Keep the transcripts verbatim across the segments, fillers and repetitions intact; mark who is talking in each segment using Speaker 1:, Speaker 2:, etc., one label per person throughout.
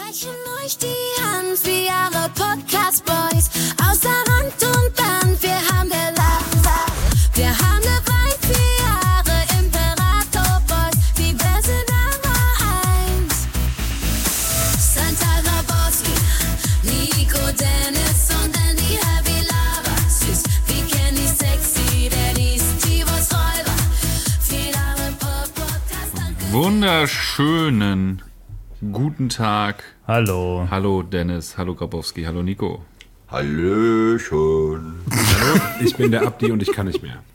Speaker 1: reichen euch die Hand wie eure Podcast-Boys. Außer Rand und Band, wir haben gelacht. Wir haben ne Wein wie eure Imperator-Boys. Die Bässe Nummer eins. Santa Grabowski, Nico, Dennis und Andy Heavy Lava. Süß wie Candy, sexy, Dennis, Tivos Räuber. Viele Podcast.
Speaker 2: Wunderschönen guten Tag.
Speaker 3: Hallo.
Speaker 2: Hallo Dennis, hallo Grabowski, hallo Nico.
Speaker 4: Hallöchen.
Speaker 5: Hallo, ich bin der Abdi und ich kann nicht mehr.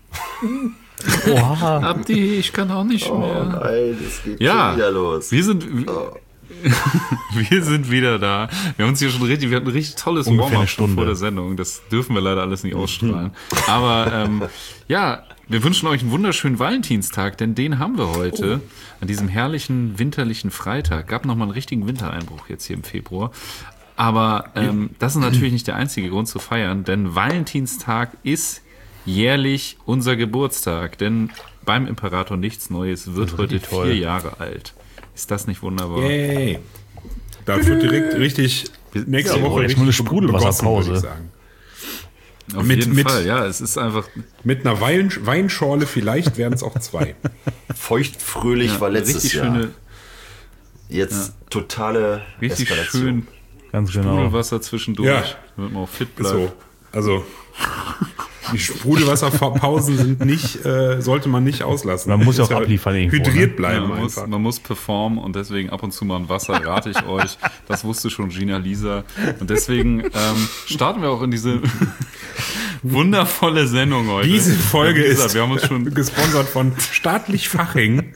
Speaker 3: Oha.
Speaker 2: Abdi, ich kann auch nicht
Speaker 4: Oh
Speaker 2: mehr.
Speaker 4: nein, es geht
Speaker 2: Ja,
Speaker 4: schon wieder los.
Speaker 2: Wir sind,
Speaker 4: Oh.
Speaker 2: wir sind wieder da. Wir haben uns hier schon richtig, wir hatten ein richtig tolles
Speaker 3: Ungefähr eine
Speaker 2: Warm-up
Speaker 3: Stunde.
Speaker 2: vor der Sendung. Das dürfen wir leider alles nicht ausstrahlen. Aber ähm, ja, wir wünschen euch einen wunderschönen Valentinstag, denn den haben wir heute. An diesem herrlichen, winterlichen Freitag. Gab nochmal einen richtigen Wintereinbruch jetzt hier im Februar. Aber ähm, das ist natürlich nicht der einzige Grund zu feiern, denn Valentinstag ist jährlich unser Geburtstag. Denn beim Imperator Nichts Neues wird heute
Speaker 3: richtig toll.
Speaker 2: vier Jahre alt. Ist das nicht wunderbar?
Speaker 5: Yay. Da wird direkt richtig nächste
Speaker 2: Ja,
Speaker 5: Woche
Speaker 3: jetzt mal eine
Speaker 5: richtig
Speaker 3: Sprudelwasserpause.
Speaker 5: begossen, würde ich sagen.
Speaker 2: Auf
Speaker 5: Mit-
Speaker 2: jeden
Speaker 5: mit-
Speaker 2: Fall, ja, es ist einfach
Speaker 5: Mit einer Wein, Weinschorle vielleicht werden es auch zwei.
Speaker 4: Feuchtfröhlich
Speaker 2: ja,
Speaker 4: war letztes
Speaker 2: richtig
Speaker 4: Jahr.
Speaker 2: schöne,
Speaker 4: Jetzt totale
Speaker 2: richtig
Speaker 4: Eskalation.
Speaker 2: schön
Speaker 3: Ganz genau.
Speaker 2: Sprudelwasser zwischendurch,
Speaker 5: Ja.
Speaker 2: damit man auch fit
Speaker 5: Ist
Speaker 2: bleibt.
Speaker 5: so. Also die Sprudelwasserpausen sind nicht, äh, sollte man nicht auslassen.
Speaker 3: Man muss ja
Speaker 5: Ist
Speaker 3: auch abliefern irgendwo,
Speaker 5: Hydriert
Speaker 3: ne?
Speaker 5: bleiben
Speaker 2: Ja, man, muss,
Speaker 5: einfach.
Speaker 2: man muss performen und deswegen ab und zu mal ein Wasser, rate ich euch. Das wusste schon Gina Lisa. Und deswegen ähm, starten wir auch in diese wundervolle Sendung heute.
Speaker 5: Diese Folge
Speaker 2: Ja, wie gesagt,
Speaker 5: ist
Speaker 2: wir haben uns schon
Speaker 5: gesponsert von Staatlich Faching.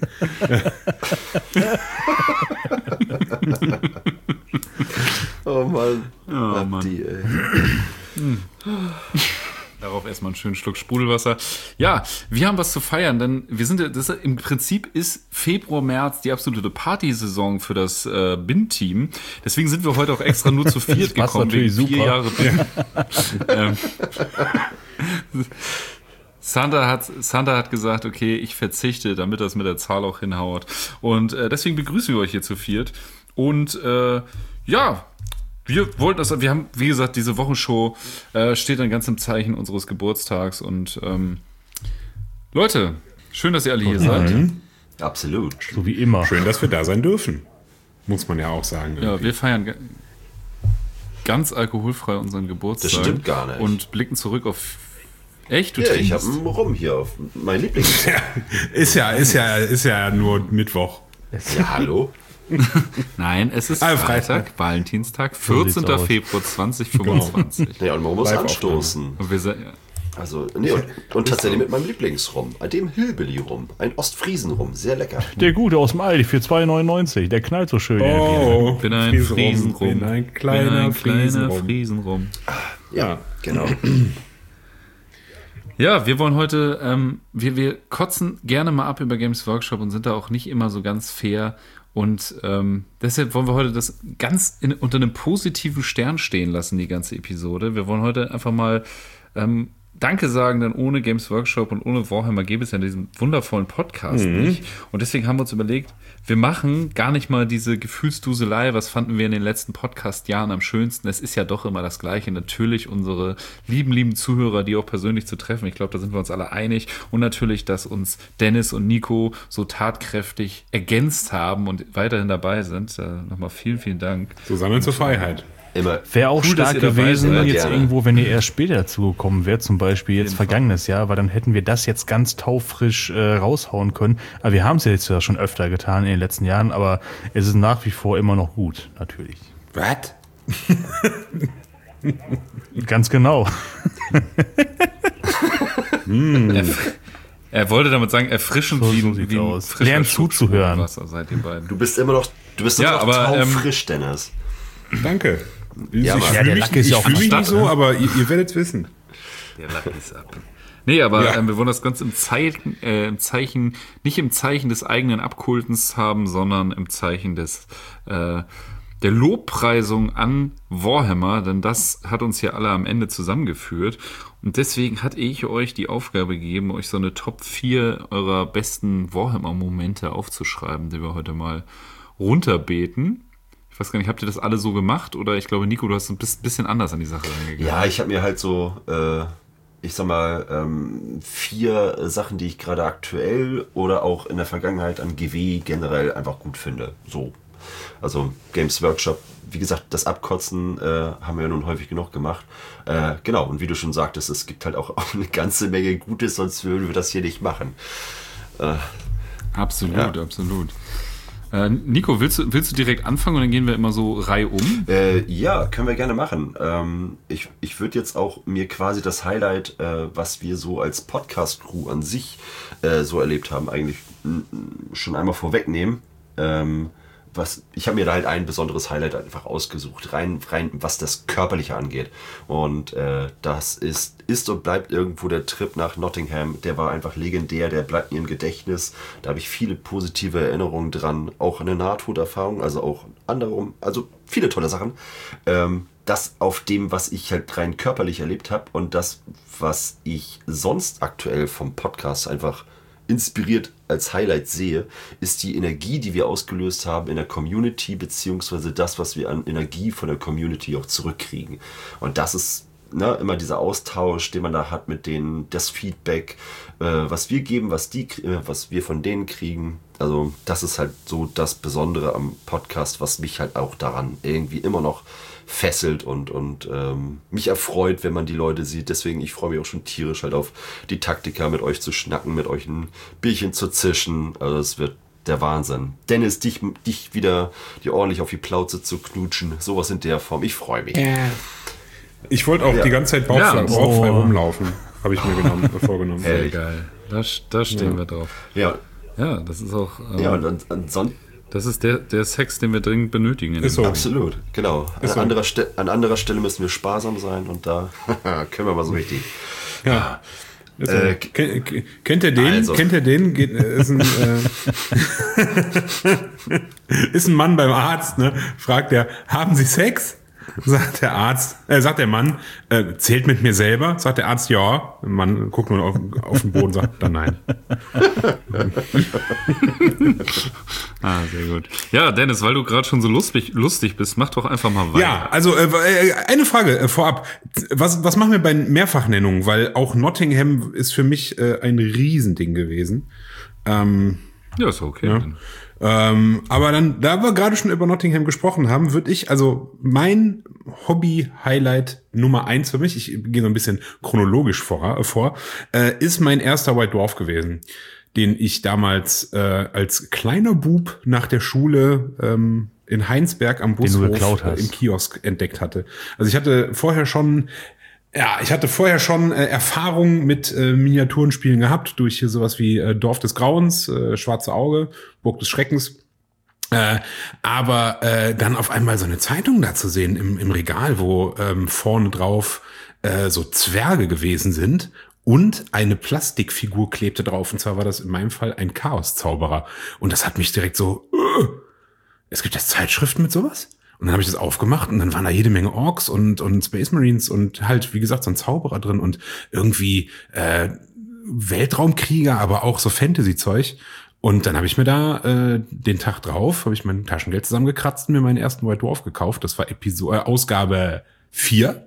Speaker 4: Oh Mann.
Speaker 2: Oh,
Speaker 4: Abdi,
Speaker 2: Mann.
Speaker 4: ey.
Speaker 2: Darauf erstmal einen schönen Schluck Sprudelwasser. Ja, wir haben was zu feiern, denn wir sind ja, das ist, im Prinzip ist Februar, März die absolute Partysaison für das äh, B I N-Team. Deswegen sind wir heute auch extra nur zu viert
Speaker 3: passt
Speaker 2: gekommen.
Speaker 3: natürlich
Speaker 2: wegen vier
Speaker 3: super.
Speaker 2: Jahre B I N. ähm, Santa hat, Santa hat gesagt, okay, ich verzichte, damit das mit der Zahl auch hinhaut. Und äh, deswegen begrüßen wir euch hier zu viert. Und äh, ja, wir wollten das, wir haben, wie gesagt, diese Wochenshow äh, steht dann ganz im Zeichen unseres Geburtstags. Und ähm, Leute, schön, dass ihr alle hier seid.
Speaker 4: Absolut.
Speaker 3: So wie immer.
Speaker 5: Schön, dass wir da sein dürfen. Muss man ja auch sagen.
Speaker 2: Ja,
Speaker 5: irgendwie.
Speaker 2: wir feiern ga- ganz alkoholfrei unseren Geburtstag.
Speaker 4: Das stimmt gar nicht.
Speaker 2: Und blicken zurück auf... Echt? Du
Speaker 4: Ja, ich habe
Speaker 2: trinkst?
Speaker 4: einen Rum hier auf mein Lieblings.
Speaker 5: Ja, ist ja, ist ja, ist ja nur Mittwoch.
Speaker 4: Ja, hallo?
Speaker 2: Nein, es ist
Speaker 5: Ah,
Speaker 2: Freitag,
Speaker 5: Freitag.
Speaker 2: Valentinstag,
Speaker 3: sieht's
Speaker 2: vierzehnten
Speaker 3: aus.
Speaker 2: Februar zweitausendfünfundzwanzig.
Speaker 4: Ja, und man muss
Speaker 5: Live-Aufnahme.
Speaker 4: anstoßen.
Speaker 2: Und wir se-
Speaker 4: Also, nee, und, und tatsächlich mit meinem Lieblingsrum, dem Hillbilly-Rum. Ein Ostfriesen-Rum, sehr lecker.
Speaker 3: Der Gute aus dem Aldi für zwei neunundneunzig. Der knallt so schön.
Speaker 5: Oh,
Speaker 2: bin ein
Speaker 5: Friesenrum,
Speaker 2: Friesenrum.
Speaker 5: Bin ein kleiner,
Speaker 2: Bin ein kleiner
Speaker 5: Friesenrum.
Speaker 2: Friesenrum.
Speaker 4: Ja, genau.
Speaker 2: Ja, wir wollen heute, ähm, wir, wir kotzen gerne mal ab über Games Workshop und sind da auch nicht immer so ganz fair. Und ähm, deshalb wollen wir heute das ganz in, unter einem positiven Stern stehen lassen, die ganze Episode. Wir wollen heute einfach mal ähm, Danke sagen, denn ohne Games Workshop und ohne Warhammer gäbe es ja diesen wundervollen Podcast nicht. Und deswegen haben wir uns überlegt, wir machen gar nicht mal diese Gefühlsduselei, was fanden wir in den letzten Podcast-Jahren am schönsten. Es ist ja doch immer das Gleiche. Natürlich unsere lieben, lieben Zuhörer, die auch persönlich zu treffen. Ich glaube, da sind wir uns alle einig. Und natürlich, dass uns Dennis und Nico so tatkräftig ergänzt haben und weiterhin dabei sind. Äh, nochmal vielen, vielen Dank.
Speaker 5: Zusammen zur Freiheit.
Speaker 4: Immer.
Speaker 3: Wäre auch
Speaker 2: Cool, dass
Speaker 3: stark
Speaker 2: ihr dabei
Speaker 3: gewesen,
Speaker 2: seid.
Speaker 3: jetzt
Speaker 4: Gerne.
Speaker 3: irgendwo, wenn ihr erst später dazu gekommen wärt, zum Beispiel jetzt vergangenes Jahr, weil dann hätten wir das jetzt ganz taufrisch äh, raushauen können. Aber wir haben es ja jetzt ja schon öfter getan in den letzten Jahren, aber es ist nach wie vor immer noch gut, natürlich.
Speaker 5: Was?
Speaker 3: Ganz genau.
Speaker 2: Er wollte damit sagen, erfrischend
Speaker 3: So-
Speaker 2: wie,
Speaker 3: so
Speaker 2: ein-
Speaker 3: sieht's
Speaker 2: wie ein
Speaker 3: aus.
Speaker 2: frischer
Speaker 3: Lernt
Speaker 2: Schluck
Speaker 3: zuzuhören.
Speaker 2: Wasser seid ihr beiden.
Speaker 4: Du bist immer noch, du bist
Speaker 2: Ja,
Speaker 4: immer noch
Speaker 2: aber, ähm,
Speaker 4: taufrisch, Dennis.
Speaker 5: Danke.
Speaker 4: Ja,
Speaker 5: ich
Speaker 4: Mann.
Speaker 5: fühle
Speaker 3: Ja, der
Speaker 5: mich,
Speaker 3: Lack ist ja
Speaker 5: ich
Speaker 3: auch
Speaker 5: fühle mich
Speaker 3: am
Speaker 5: nicht
Speaker 3: Start,
Speaker 5: so,
Speaker 3: ne?
Speaker 5: aber ihr, ihr werdet es wissen.
Speaker 2: Der Lack ist ab. Nee, aber
Speaker 5: Ja.
Speaker 2: ähm, wir wollen das Ganze im Zeichen, äh, im Zeichen, nicht im Zeichen des eigenen Abkultens haben, sondern im Zeichen des äh, der Lobpreisung an Warhammer, denn das hat uns ja alle am Ende zusammengeführt. Und deswegen hatte ich euch die Aufgabe gegeben, euch so eine Top vier eurer besten Warhammer-Momente aufzuschreiben, die wir heute mal runterbeten. weiß gar nicht, habt ihr das alle so gemacht? Oder ich glaube, Nico, du hast ein bisschen anders an die Sache rangegangen.
Speaker 4: Ja, ich habe mir halt so, äh, ich sag mal, ähm, vier Sachen, die ich gerade aktuell oder auch in der Vergangenheit an G W generell einfach gut finde. So. Also Games Workshop, wie gesagt, das Abkotzen äh, haben wir ja nun häufig genug gemacht. Äh, genau, und wie du schon sagtest, es gibt halt auch, auch eine ganze Menge Gutes, sonst würden wir das hier nicht machen. Äh,
Speaker 2: absolut,
Speaker 4: ja.
Speaker 2: absolut. Äh, Nico, willst du, willst du direkt anfangen und dann gehen wir immer so Reihe um?
Speaker 4: Äh, ja, können wir gerne machen. Ähm, ich ich würde jetzt auch mir quasi das Highlight, äh, was wir so als Podcast-Crew an sich äh, so erlebt haben, eigentlich m- schon einmal vorwegnehmen. Ähm, Was, ich habe mir da halt ein besonderes Highlight einfach ausgesucht, rein, rein was das Körperliche angeht. Und äh, das ist, ist und bleibt irgendwo der Trip nach Nottingham. Der war einfach legendär, der bleibt mir im Gedächtnis. Da habe ich viele positive Erinnerungen dran. Auch eine Nahtoderfahrung, also auch andere, also viele tolle Sachen. Ähm, das auf dem, was ich halt rein körperlich erlebt habe und das, was ich sonst aktuell vom Podcast einfach inspiriert als Highlight sehe, ist die Energie, die wir ausgelöst haben in der Community, beziehungsweise das, was wir an Energie von der Community auch zurückkriegen. Und das ist ne, immer dieser Austausch, den man da hat mit denen, das Feedback, äh, was wir geben, was die, äh, was wir von denen kriegen. Also das ist halt so das Besondere am Podcast, was mich halt auch daran irgendwie immer noch fesselt und, und ähm, mich erfreut, wenn man die Leute sieht. Deswegen, ich freue mich auch schon tierisch halt auf die Taktiker, mit euch zu schnacken, mit euch ein Bierchen zu zischen. Also es wird der Wahnsinn. Dennis, dich, dich wieder die ordentlich auf die Plauze zu knutschen. Sowas in der Form. Ich freue mich.
Speaker 5: Ich wollte auch
Speaker 4: Ja.
Speaker 5: die ganze Zeit bauchfrei,
Speaker 2: Ja,
Speaker 5: bauchfrei
Speaker 3: oh.
Speaker 5: rumlaufen. Habe ich mir genommen, vorgenommen.
Speaker 2: Sehr
Speaker 4: Ehrlich.
Speaker 2: geil. Da, da stehen
Speaker 5: Ja.
Speaker 2: wir drauf.
Speaker 4: Ja,
Speaker 2: Ja, das ist auch. Ähm,
Speaker 4: ja und an, ansonsten.
Speaker 2: das ist der, der Sex, den wir dringend benötigen. in
Speaker 5: Ist
Speaker 2: dem
Speaker 5: so.
Speaker 4: Absolut, genau. An,
Speaker 5: Ist so.
Speaker 4: anderer Ste- an anderer Stelle müssen wir sparsam sein und da können wir mal so richtig.
Speaker 5: Ja. Ist so.
Speaker 4: Äh,
Speaker 5: Ken- k- kennt ihr den?
Speaker 4: also.
Speaker 5: Kennt ihr den? Geht, äh, ist, ein, äh, ist ein Mann beim Arzt, ne? Fragt er, haben Sie Sex? Sagt der Arzt, äh, sagt der Mann, äh, zählt mit mir selber? Sagt der Arzt, ja. Der Mann guckt nur auf, auf den Boden und sagt, dann nein.
Speaker 2: Ah, sehr gut. Ja, Dennis, weil du gerade schon so lustig, lustig bist, mach doch einfach mal weiter.
Speaker 5: Ja, also äh, eine Frage äh, vorab. Was, was machen wir bei Mehrfachnennungen? Weil auch Nottingham ist für mich äh, ein Riesending gewesen. Ähm,
Speaker 2: Ja, ist okay.
Speaker 5: Ja. Ähm, aber dann, da wir gerade schon über Nottingham gesprochen haben, würde ich, also mein Hobby-Highlight Nummer eins für mich, ich gehe so ein bisschen chronologisch vor, äh, vor äh, ist mein erster White Dwarf gewesen, den ich damals äh, als kleiner Bub nach der Schule ähm, in Heinsberg am
Speaker 3: du
Speaker 5: Bushof
Speaker 3: geklaut
Speaker 5: äh,
Speaker 3: hast.
Speaker 5: im Kiosk entdeckt hatte. Also ich hatte vorher schon Ja, ich hatte vorher schon äh, Erfahrung mit äh, Miniaturenspielen gehabt, durch hier sowas wie äh, Dorf des Grauens, äh, Schwarze Auge, Burg des Schreckens. Äh, aber äh, dann auf einmal so eine Zeitung da zu sehen im, im Regal, wo ähm, vorne drauf äh, so Zwerge gewesen sind und eine Plastikfigur klebte drauf. Und zwar war das in meinem Fall ein Chaoszauberer. Und das hat mich direkt so, äh, es gibt jetzt Zeitschriften mit sowas? Und dann habe ich das aufgemacht und dann waren da jede Menge Orks und, und Space Marines und halt, wie gesagt, so ein Zauberer drin und irgendwie äh, Weltraumkrieger, aber auch so Fantasy-Zeug. Und dann habe ich mir da äh, den Tag drauf, habe ich mein Taschengeld zusammengekratzt und mir meinen ersten White Dwarf gekauft. Das war Episode, äh, Ausgabe vier.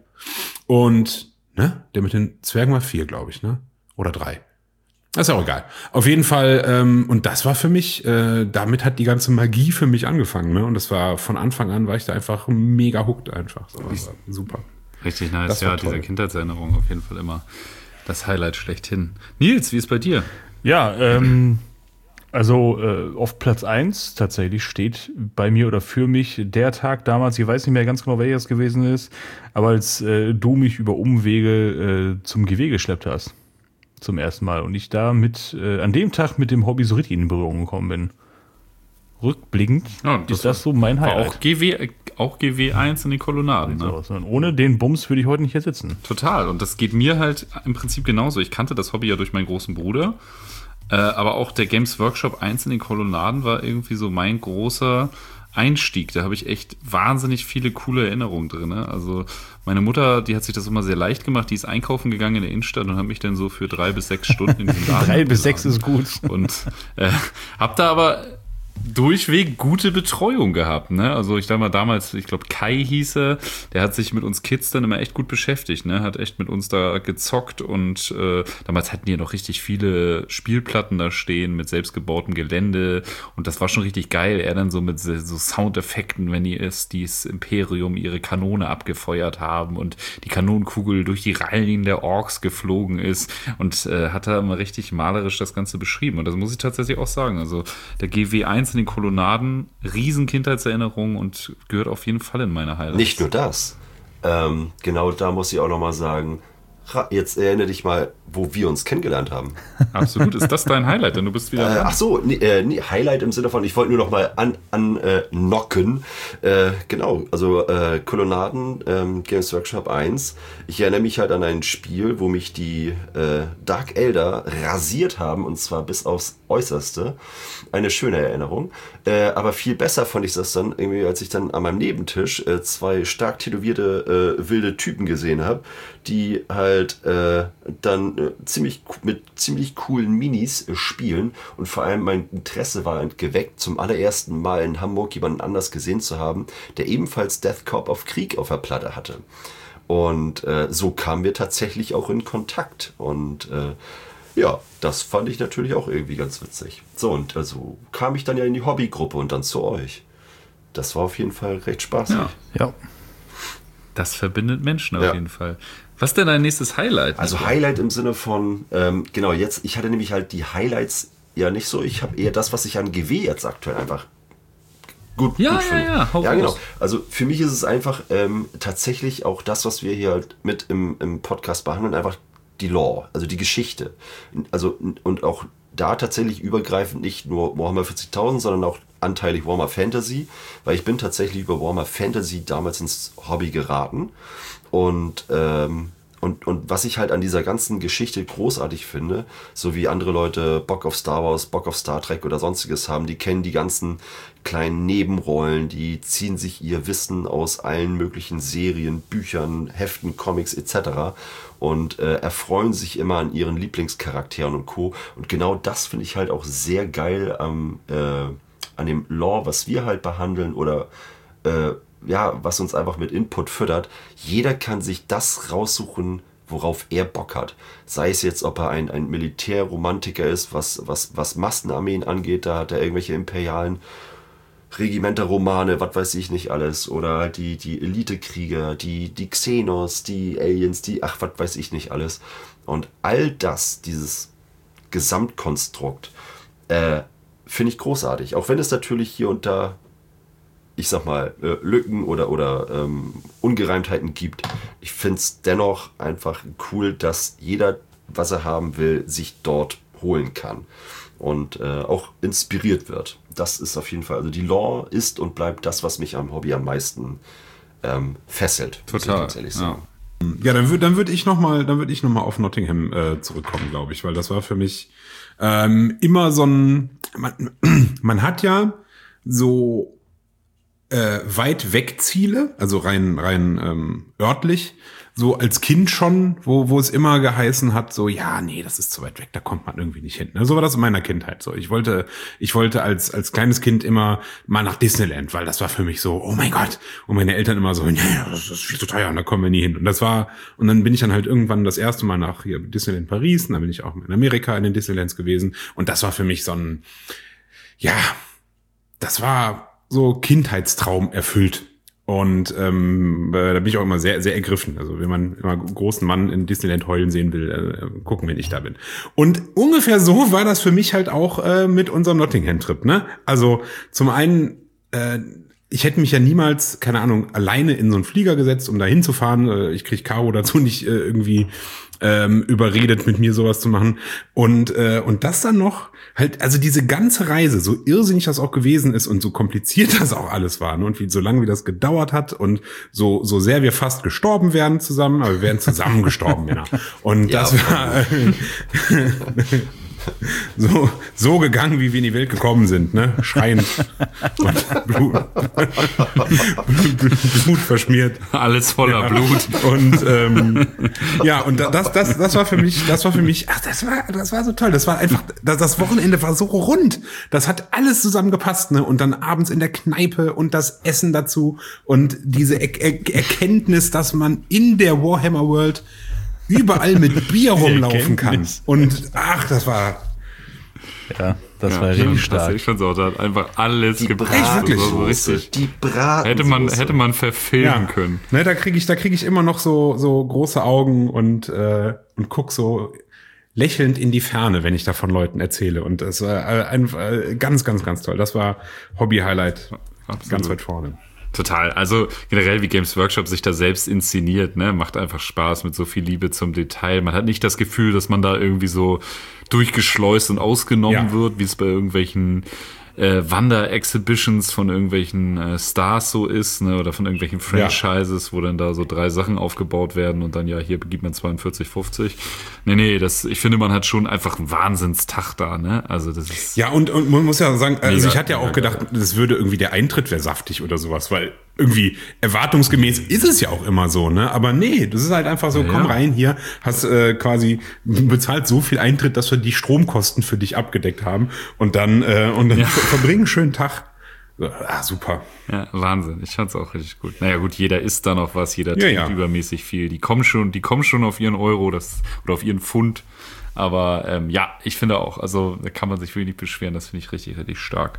Speaker 5: Und ne, der mit den Zwergen war vier, glaube ich, ne? Oder drei. Das ist ja auch egal. Auf jeden Fall, ähm, und das war für mich, äh, damit hat die ganze Magie für mich angefangen, ne? Und das war von Anfang an, war ich da einfach mega hooked einfach. So, das war super.
Speaker 2: Richtig nice,
Speaker 5: Das war
Speaker 2: ja,
Speaker 5: toll.
Speaker 2: diese Kindheitserinnerung auf jeden Fall immer das Highlight schlechthin. Nils, wie ist bei dir?
Speaker 3: Ja, ähm, also äh, auf Platz eins tatsächlich steht bei mir oder für mich der Tag damals, ich weiß nicht mehr ganz genau, welches gewesen ist, aber als äh, du mich über Umwege äh, zum G W geschleppt hast. Zum ersten Mal. Und ich da mit, äh, an dem Tag mit dem Hobby so richtig in Berührung gekommen bin. Rückblickend
Speaker 2: Ja, das
Speaker 3: ist das so mein
Speaker 2: War
Speaker 3: Highlight.
Speaker 2: auch G W, auch G W eins in den Kolonnaden, ne?
Speaker 3: So, sondern ohne den Bums würde ich heute nicht hier sitzen.
Speaker 2: Total. Und das geht mir halt im Prinzip genauso. Ich kannte das Hobby ja durch meinen großen Bruder. Äh, aber auch der Games Workshop eins in den Kolonnaden war irgendwie so mein großer Einstieg. Da habe ich echt wahnsinnig viele coole Erinnerungen drin. Ne? Also meine Mutter, die hat sich das immer sehr leicht gemacht. Die ist einkaufen gegangen in der Innenstadt und hat mich dann so für drei bis sechs Stunden in diesem Laden
Speaker 3: Drei bis sechs
Speaker 2: abgeladen.
Speaker 3: ist gut.
Speaker 2: Und äh, hab da aber durchweg gute Betreuung gehabt, ne? Also ich sag mal damals, ich glaube Kai hieß er, der hat sich mit uns Kids dann immer echt gut beschäftigt, ne? Hat echt mit uns da gezockt und äh, damals hatten die ja noch richtig viele Spielplatten da stehen mit selbstgebautem Gelände und das war schon richtig geil. Er dann so mit so Soundeffekten, wenn die es dieses Imperium ihre Kanone abgefeuert haben und die Kanonenkugel durch die Reihen der Orks geflogen ist und äh, hat da immer richtig malerisch das Ganze beschrieben und das muss ich tatsächlich auch sagen. Also der G W eins in den Kolonnaden, riesen Kindheitserinnerung und gehört auf jeden Fall in meine Highlights.
Speaker 4: Nicht nur das. Ähm, genau da muss ich auch nochmal sagen, jetzt erinnere dich mal, wo wir uns kennengelernt haben.
Speaker 2: Absolut, ist das dein Highlight, denn du bist wieder...
Speaker 4: Äh, ach so, nee, äh, nee, Highlight im Sinne von, ich wollte nur noch mal an, an äh, knocken. Äh, genau, also äh, Kolonnaden, ähm, Games Workshop eins. Ich erinnere mich halt an ein Spiel, wo mich die äh, Dark Elder rasiert haben, und zwar bis aufs Äußerste. Eine schöne Erinnerung. Äh, aber viel besser fand ich das dann, irgendwie, als ich dann an meinem Nebentisch äh, zwei stark tätowierte äh, wilde Typen gesehen habe, die halt äh, dann äh, ziemlich mit ziemlich coolen Minis äh, spielen und vor allem mein Interesse war geweckt, zum allerersten Mal in Hamburg jemanden anders gesehen zu haben, der ebenfalls Death Corp of Krieg auf der Platte hatte. Und äh, so kamen wir tatsächlich auch in Kontakt und äh, ja, das fand ich natürlich auch irgendwie ganz witzig. So, und also kam ich dann ja in die Hobbygruppe und dann zu euch. Das war auf jeden Fall recht spaßig.
Speaker 2: Ja.
Speaker 3: Ja.
Speaker 2: Das verbindet Menschen auf
Speaker 4: Ja.
Speaker 2: jeden Fall. Was ist denn dein nächstes Highlight?
Speaker 4: Also Highlight im Sinne von, ähm, genau, jetzt, ich hatte nämlich halt die Highlights ja nicht so, ich habe eher das, was ich an G W jetzt aktuell einfach gut,
Speaker 2: Ja,
Speaker 4: gut
Speaker 2: ja,
Speaker 4: finde.
Speaker 2: ja, hau
Speaker 4: ja, genau.
Speaker 2: raus.
Speaker 4: Also für mich ist es einfach ähm, tatsächlich auch das, was wir hier halt mit im, im Podcast behandeln, einfach die Lore, also die Geschichte. Also und auch da tatsächlich übergreifend nicht nur Warhammer vierzigtausend, sondern auch anteilig Warhammer Fantasy, weil ich bin tatsächlich über Warhammer Fantasy damals ins Hobby geraten. Und, ähm, und, und was ich halt an dieser ganzen Geschichte großartig finde, so wie andere Leute Bock auf Star Wars, Bock auf Star Trek oder sonstiges haben, die kennen die ganzen kleinen Nebenrollen, die ziehen sich ihr Wissen aus allen möglichen Serien, Büchern, Heften, Comics et cetera und äh, erfreuen sich immer an ihren Lieblingscharakteren und Co. Und genau das finde ich halt auch sehr geil am, äh, an dem Lore, was wir halt behandeln oder äh, ja, was uns einfach mit Input füttert. Jeder kann sich das raussuchen, worauf er Bock hat. Sei es jetzt, ob er ein, ein Militärromantiker ist, was, was, was Massenarmeen angeht, da hat er irgendwelche imperialen Regimenterromane, was weiß ich nicht alles, oder die, die Elitekrieger, die, die Xenos, die Aliens, die, ach, was weiß ich nicht alles. Und all das, dieses Gesamtkonstrukt, äh, finde ich großartig. Auch wenn es natürlich hier und da, ich sag mal, äh, Lücken oder, oder ähm, Ungereimtheiten gibt. Ich finde es dennoch einfach cool, dass jeder, was er haben will, sich dort holen kann und äh, auch inspiriert wird. Das ist auf jeden Fall, also die Lore ist und bleibt das, was mich am Hobby am meisten ähm, fesselt. muss ich
Speaker 2: Total.
Speaker 4: ganz ehrlich sagen.
Speaker 2: Ja.
Speaker 5: Ja, dann würde dann würd ich nochmal dann würd ich noch mal auf Nottingham äh, zurückkommen, glaube ich, weil das war für mich ähm, immer so ein, man, man hat ja so äh, weit weg Ziele, also rein rein ähm, örtlich, so als Kind schon, wo wo es immer geheißen hat, so ja, nee, das ist zu weit weg, da kommt man irgendwie nicht hin. Ne? So war das in meiner Kindheit so. Ich wollte ich wollte als als kleines Kind immer mal nach Disneyland, weil das war für mich so, oh mein Gott, und meine Eltern immer so, nee, das ist viel zu teuer und da kommen wir nie hin. Und das war und dann bin ich dann halt irgendwann das erste Mal nach hier Disneyland Paris, und dann bin ich auch in Amerika in den Disneylands gewesen und das war für mich so ein, ja, das war so Kindheitstraum erfüllt. Und ähm, äh, da bin ich auch immer sehr, sehr ergriffen. Also wenn man immer einen großen Mann in Disneyland heulen sehen will, äh, gucken, wenn ich da bin. Und ungefähr so war das für mich halt auch äh, mit unserem Nottingham-Trip, ne? Also zum einen, äh, ich hätte mich ja niemals, keine Ahnung, alleine in so einen Flieger gesetzt, um da hinzufahren. Äh, ich krieg Caro dazu nicht äh, irgendwie ähm, überredet, mit mir sowas zu machen. Und äh, und das dann noch halt, also diese ganze Reise, so irrsinnig das auch gewesen ist und so kompliziert das auch alles war, ne? Und wie so lange wie das gedauert hat und so so sehr wir fast gestorben wären zusammen, aber wir wären zusammen gestorben, Männer. Und
Speaker 4: Ja,
Speaker 5: das war so, so gegangen, wie wir in die Welt gekommen sind, ne? Schreiend und Blut, Blut verschmiert.
Speaker 2: Alles voller
Speaker 5: Ja.
Speaker 2: Blut.
Speaker 5: Und ähm, ja, und das, das, das war für mich, das war für mich, ach, das war, das war so toll. Das war einfach, das, das Wochenende war so rund. Das hat alles zusammengepasst, ne? Und dann abends in der Kneipe und das Essen dazu und diese er er Erkenntnis, dass man in der Warhammer World überall mit Bier rumlaufen kann.
Speaker 3: Erkenntnis.
Speaker 5: Und ach, das war
Speaker 3: Ja, das
Speaker 2: Ja,
Speaker 3: war
Speaker 2: schon
Speaker 3: richtig
Speaker 2: krass.
Speaker 3: stark.
Speaker 2: Ich fand's auch, da hat einfach alles
Speaker 4: Die
Speaker 2: gepasst.
Speaker 5: Echt, wirklich?
Speaker 2: So, so
Speaker 4: Bratsoße,
Speaker 2: richtig.
Speaker 4: die Braten.
Speaker 2: Hätte man, hätte man verfilmen können.
Speaker 5: Ne, da kriege ich, da kriege ich immer noch so so große Augen und äh, und guck so lächelnd in die Ferne, wenn ich da von Leuten erzähle. Und das war äh, ein, äh, ganz, ganz, ganz toll. Das war Hobby-Highlight
Speaker 2: Absolut.
Speaker 5: ganz weit vorne.
Speaker 2: Total. Also generell, wie Games Workshop sich da selbst inszeniert, ne, macht einfach Spaß mit so viel Liebe zum Detail. Man hat nicht das Gefühl, dass man da irgendwie so durchgeschleust und ausgenommen
Speaker 5: Ja.
Speaker 2: wird, wie es bei irgendwelchen äh, Wander-Exhibitions von irgendwelchen äh, Stars so ist, ne, oder von irgendwelchen Franchises, wo dann da so drei Sachen aufgebaut werden und dann, ja, hier begibt man zweiundvierzig fünfzig. Nee, nee, das, ich finde, man hat schon einfach einen Wahnsinnstag da, ne? Also das ist.
Speaker 5: Ja, und, und man muss ja sagen, also
Speaker 2: Mega,
Speaker 5: ich hatte ja auch
Speaker 2: mega
Speaker 5: gedacht, das würde irgendwie der Eintritt wäre saftig oder sowas, weil irgendwie erwartungsgemäß ist es ja auch immer so, ne? Aber nee, das ist halt einfach so,
Speaker 2: Ja,
Speaker 5: komm
Speaker 2: ja.
Speaker 5: rein hier, hast äh, quasi bezahlt so viel Eintritt, dass wir die Stromkosten für dich abgedeckt haben und dann äh, und dann
Speaker 2: Ja.
Speaker 5: verbringen einen schönen Tag. Ah, super.
Speaker 2: Ja, Wahnsinn. Ich fand's auch richtig gut. Naja, gut, jeder isst da noch was, jeder
Speaker 5: Ja,
Speaker 2: trinkt
Speaker 5: ja.
Speaker 2: übermäßig viel. Die kommen schon, die kommen schon auf ihren Euro, das, oder auf ihren Pfund. Aber ähm, ja, ich finde auch, also da kann man sich wirklich nicht beschweren, das finde ich richtig, richtig stark.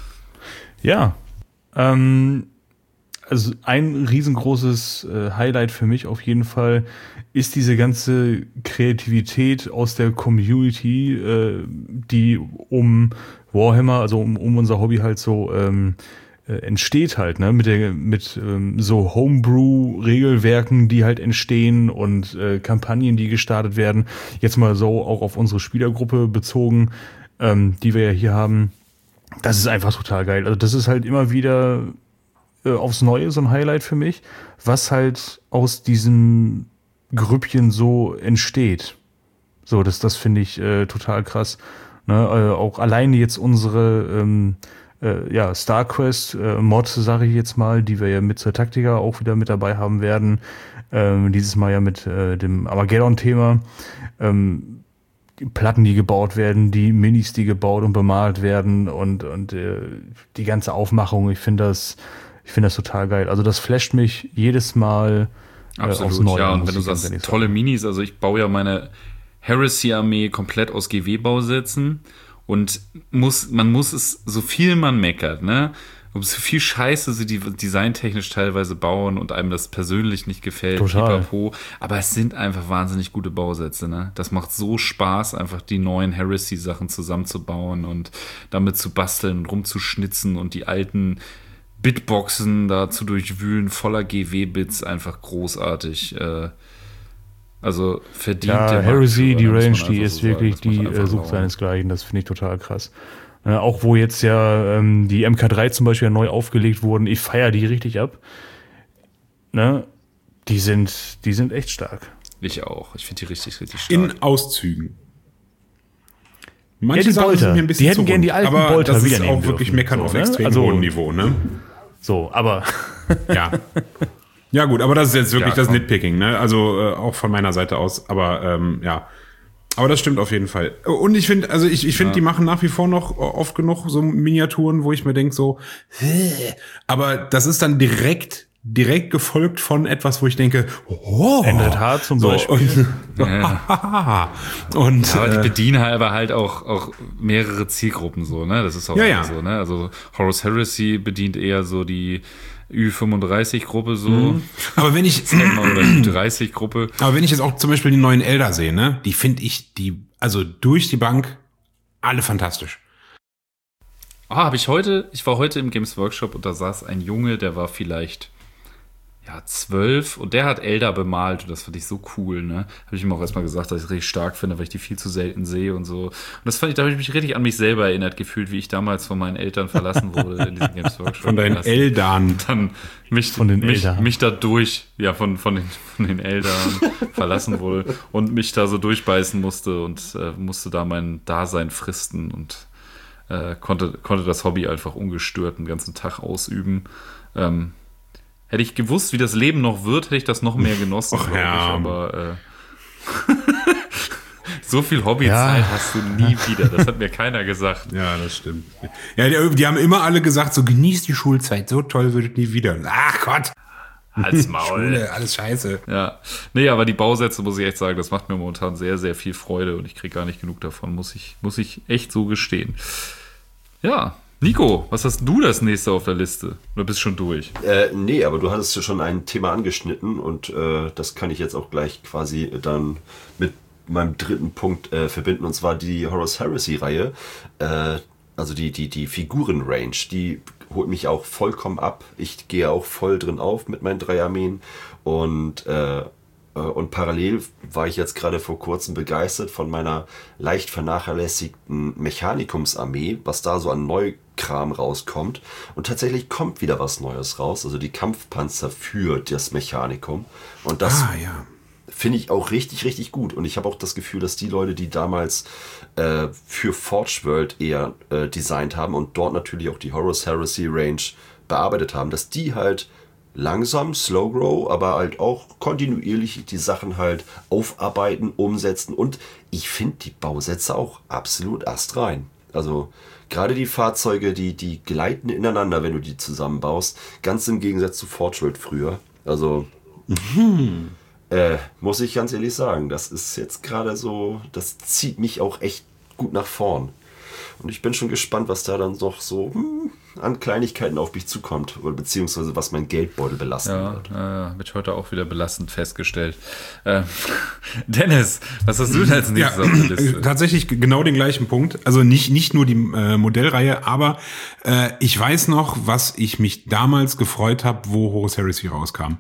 Speaker 3: Ja. Ähm, also ein riesengroßes äh, Highlight für mich auf jeden Fall ist diese ganze Kreativität aus der Community, äh, die um Warhammer, also um, um unser Hobby halt so ähm, äh, entsteht halt, ne, mit der mit ähm, so Homebrew-Regelwerken, die halt entstehen und äh, Kampagnen, die gestartet werden. Jetzt mal so auch auf unsere Spielergruppe bezogen, ähm, die wir ja hier haben. Das ist einfach total geil. Also das ist halt immer wieder äh, aufs Neue so ein Highlight für mich, was halt aus diesem Grüppchen so entsteht. So, das, das finde ich äh, total krass. Ne, äh, auch alleine jetzt unsere ähm, äh, ja, StarQuest äh, Mod, sage ich jetzt mal, die wir ja mit zur Taktika auch wieder mit dabei haben werden. Ähm, dieses Mal ja mit äh, dem Armageddon-Thema. Ähm, die Platten, die gebaut werden, die Minis, die gebaut und bemalt werden und, und äh, die ganze Aufmachung. Ich finde das, ich finde das total geil. Also das flasht mich jedes Mal äh, aufs
Speaker 2: Absolut,
Speaker 3: Neue.
Speaker 2: ja. Und
Speaker 3: muss
Speaker 2: wenn du
Speaker 3: ich ganz
Speaker 2: sagst,
Speaker 3: ehrlich
Speaker 2: tolle
Speaker 3: sagen.
Speaker 2: Minis, also ich baue ja meine Heresy-Armee komplett aus G W-Bausätzen und muss, man muss es, so viel man meckert, ne? Um so viel Scheiße sie die designtechnisch teilweise bauen und einem das persönlich nicht gefällt,
Speaker 3: Total.
Speaker 2: pipapo. Aber es sind einfach wahnsinnig gute Bausätze, ne? Das macht so Spaß, einfach die neuen Heresy-Sachen zusammenzubauen und damit zu basteln und rumzuschnitzen und die alten Bitboxen da zu durchwühlen, voller G W-Bits, einfach großartig. Äh, also verdient
Speaker 3: Ja,
Speaker 2: der
Speaker 3: Heresy,
Speaker 2: Marktführer,
Speaker 3: die
Speaker 2: muss man
Speaker 3: Range,
Speaker 2: einfach
Speaker 3: die
Speaker 2: so
Speaker 3: ist
Speaker 2: sagen.
Speaker 3: wirklich,
Speaker 2: Das macht
Speaker 3: die
Speaker 2: einfach
Speaker 3: äh, sucht
Speaker 2: Laune.
Speaker 3: seinesgleichen. Das finde ich total krass. Äh, auch wo jetzt ja ähm, die M K drei zum Beispiel ja neu aufgelegt wurden, ich feiere die richtig ab. Ne? Die sind, die sind echt stark.
Speaker 2: Ich auch. Ich finde die richtig, richtig stark.
Speaker 5: In Auszügen. Manche
Speaker 3: Ja, die
Speaker 5: Sachen
Speaker 3: Bolter.
Speaker 5: sind mir ein bisschen
Speaker 3: Die hätten
Speaker 5: zu
Speaker 3: gern
Speaker 5: rund.
Speaker 3: die alten
Speaker 5: aber
Speaker 3: Bolter
Speaker 5: das ist
Speaker 3: wiedernehmen
Speaker 5: auch wirklich
Speaker 3: dürfen.
Speaker 5: meckern
Speaker 3: So,
Speaker 5: auf
Speaker 3: ne?
Speaker 5: extrem
Speaker 3: Also-
Speaker 5: hohem Niveau, ne?
Speaker 3: So, aber
Speaker 5: Ja. Ja gut, aber das ist jetzt wirklich
Speaker 2: Ja,
Speaker 5: das
Speaker 2: komm.
Speaker 5: Nitpicking, ne? Also äh, auch von meiner Seite aus, aber ähm, ja. Aber das stimmt auf jeden Fall. Und ich finde, also ich, ich finde,
Speaker 2: Ja.
Speaker 5: die machen nach wie vor noch oft genug so Miniaturen, wo ich mir denke so, hä? Aber das ist dann direkt direkt gefolgt von etwas, wo ich denke, oh,
Speaker 3: Endred Hart zum
Speaker 5: so,
Speaker 3: Beispiel.
Speaker 5: Und,
Speaker 2: Ja.
Speaker 5: und
Speaker 2: Aber die
Speaker 5: äh,
Speaker 2: bedienen halt aber halt auch, auch mehrere Zielgruppen so, ne? Das ist auch
Speaker 5: Ja,
Speaker 2: immer
Speaker 5: ja.
Speaker 2: so, ne? Also Horus Heresy bedient eher so die Ü fünfunddreißig-Gruppe so,
Speaker 5: aber wenn ich
Speaker 2: oder Ü dreißig-Gruppe.
Speaker 5: Aber wenn ich jetzt auch zum Beispiel die neuen Elder sehe, ne, die finde ich, die, also durch die Bank, alle fantastisch.
Speaker 2: Ah, habe ich heute, ich war heute im Games Workshop und da saß ein Junge, der war vielleicht, ja, zwölf und der hat Elder bemalt und das fand ich so cool, ne? Habe ich ihm auch erstmal gesagt, dass ich es richtig stark finde, weil ich die viel zu selten sehe und so. Und das fand ich, da habe ich mich richtig an mich selber erinnert gefühlt, wie ich damals von meinen Eltern verlassen wurde in diesem Games Workshop.
Speaker 5: Von deinen Eldern.
Speaker 2: Dann mich,
Speaker 3: Von den
Speaker 2: mich,
Speaker 3: Eldern.
Speaker 2: mich da durch, ja, von, von den, von den Eldern verlassen wurde und mich da so durchbeißen musste und äh, musste da mein Dasein fristen und äh, konnte, konnte das Hobby einfach ungestört den ganzen Tag ausüben. Ähm, Hätte ich gewusst, wie das Leben noch wird, hätte ich das noch mehr genossen,
Speaker 5: Och,
Speaker 2: glaube
Speaker 5: ja.
Speaker 2: ich. Aber äh, so viel Hobbyzeit
Speaker 3: Ja.
Speaker 2: hast du nie wieder. Das hat mir keiner gesagt.
Speaker 5: Ja, das stimmt. Ja, die, die haben immer alle gesagt, so genieß die Schulzeit, so toll wird es nie wieder. Ach Gott,
Speaker 2: Als Maul.
Speaker 5: Schule, alles scheiße.
Speaker 2: Ja. Nee, aber die Bausätze, muss ich echt sagen, das macht mir momentan sehr, sehr viel Freude und ich kriege gar nicht genug davon, muss ich, muss ich echt so gestehen. Ja. Nico, was hast du das nächste auf der Liste? Oder bist schon durch?
Speaker 4: Äh, nee, aber du hattest ja schon ein Thema angeschnitten und äh, das kann ich jetzt auch gleich quasi dann mit meinem dritten Punkt äh, verbinden, und zwar die Horus Heresy-Reihe, äh, also die, die, die Figuren-Range, die holt mich auch vollkommen ab. Ich gehe auch voll drin auf mit meinen drei Armeen und äh, Und parallel war ich jetzt gerade vor kurzem begeistert von meiner leicht vernachlässigten Mechanikumsarmee, was da so an Neukram rauskommt. Und tatsächlich kommt wieder was Neues raus, also die Kampfpanzer für das Mechanikum. Und das
Speaker 5: Ah, ja.
Speaker 4: finde ich auch richtig, richtig gut. Und ich habe auch das Gefühl, dass die Leute, die damals äh, für Forge World eher äh, designt haben und dort natürlich auch die Horus Heresy Range bearbeitet haben, dass die halt langsam, slow grow, aber halt auch kontinuierlich die Sachen halt aufarbeiten, umsetzen. Und ich finde die Bausätze auch absolut astrein. Also gerade die Fahrzeuge, die, die gleiten ineinander, wenn du die zusammenbaust. Ganz im Gegensatz zu Forge World früher. Also mhm. äh, muss ich ganz ehrlich sagen, das ist jetzt gerade so, das zieht mich auch echt gut nach vorn. Und ich bin schon gespannt, was da dann noch so hm, an Kleinigkeiten auf mich zukommt. Oder beziehungsweise was mein Geldbeutel belasten
Speaker 2: Ja,
Speaker 4: wird.
Speaker 2: äh, habe ich heute auch wieder belastend festgestellt. Ähm, Dennis, was hast du denn als nächstes
Speaker 5: Ja,
Speaker 2: auf der Liste?
Speaker 5: tatsächlich genau den gleichen Punkt. Also nicht, nicht nur die äh, Modellreihe, aber äh, ich weiß noch, was ich mich damals gefreut habe, wo Horus Heresy rauskam.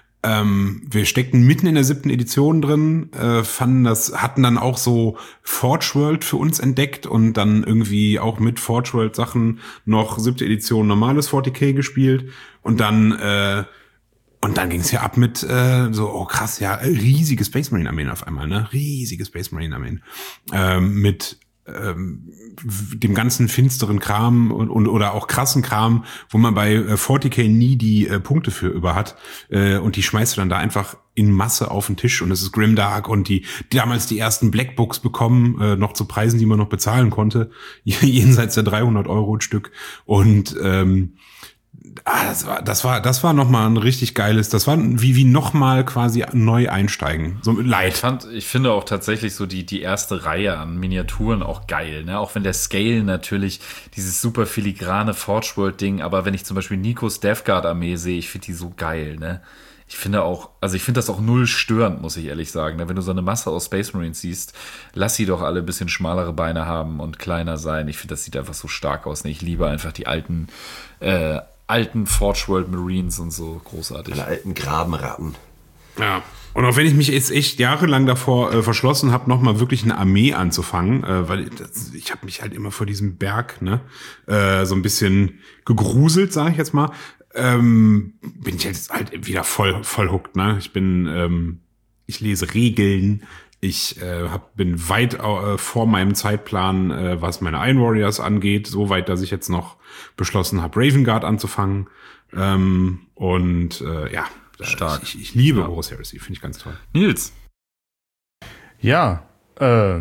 Speaker 5: Ähm, wir steckten mitten in der siebten Edition drin, äh, fanden das, hatten dann auch so Forge World für uns entdeckt und dann irgendwie auch mit Forge World Sachen noch siebte Edition normales vierzig K gespielt und dann äh, und dann ging es ja ab mit äh, so, oh krass, ja, riesige Space Marine Armeen auf einmal, ne, riesige Space Marine Armeen ähm, mit ähm, dem ganzen finsteren Kram und, und oder auch krassen Kram, wo man bei äh, vierzig K nie die äh, Punkte für über hat äh, und die schmeißt du dann da einfach in Masse auf den Tisch und es ist Grimdark und die, die damals die ersten Blackbooks bekommen, äh, noch zu Preisen, die man noch bezahlen konnte, jenseits der dreihundert Euro ein Stück und ähm, Ah, das war, das war, das war nochmal ein richtig geiles, das war wie, wie nochmal quasi neu einsteigen. So mit
Speaker 2: Ich
Speaker 5: Light.
Speaker 2: fand, ich finde auch tatsächlich so die, die erste Reihe an Miniaturen auch geil, ne? Auch wenn der Scale natürlich dieses super filigrane Forge World Ding, aber wenn ich zum Beispiel Nikos Death Guard Armee sehe, ich finde die so geil, ne? Ich finde auch, also ich finde das auch null störend, muss ich ehrlich sagen. Ne? Wenn du so eine Masse aus Space Marines siehst, lass sie doch alle ein bisschen schmalere Beine haben und kleiner sein. Ich finde, das sieht einfach so stark aus. Ne? Ich liebe einfach die alten, äh, alten Forge World Marines und so, großartig.
Speaker 4: Die alten Grabenratten.
Speaker 5: Ja. Und auch wenn ich mich jetzt echt jahrelang davor äh, verschlossen habe, nochmal wirklich eine Armee anzufangen, äh, weil das, ich habe mich halt immer vor diesem Berg ne äh, so ein bisschen gegruselt, sage ich jetzt mal, ähm, bin ich jetzt halt wieder voll voll hooked, ne? Ich bin, ähm, ich lese Regeln, ich äh, hab, bin weit äh, vor meinem Zeitplan, äh, was meine Iron Warriors angeht, so weit, dass ich jetzt noch beschlossen habe, Raven Guard anzufangen. Ähm, und äh, ja,
Speaker 2: Stark.
Speaker 5: Ich, ich liebe
Speaker 2: Ja.
Speaker 5: Horus Heresy, finde ich ganz toll.
Speaker 2: Nils,
Speaker 3: Ja, äh,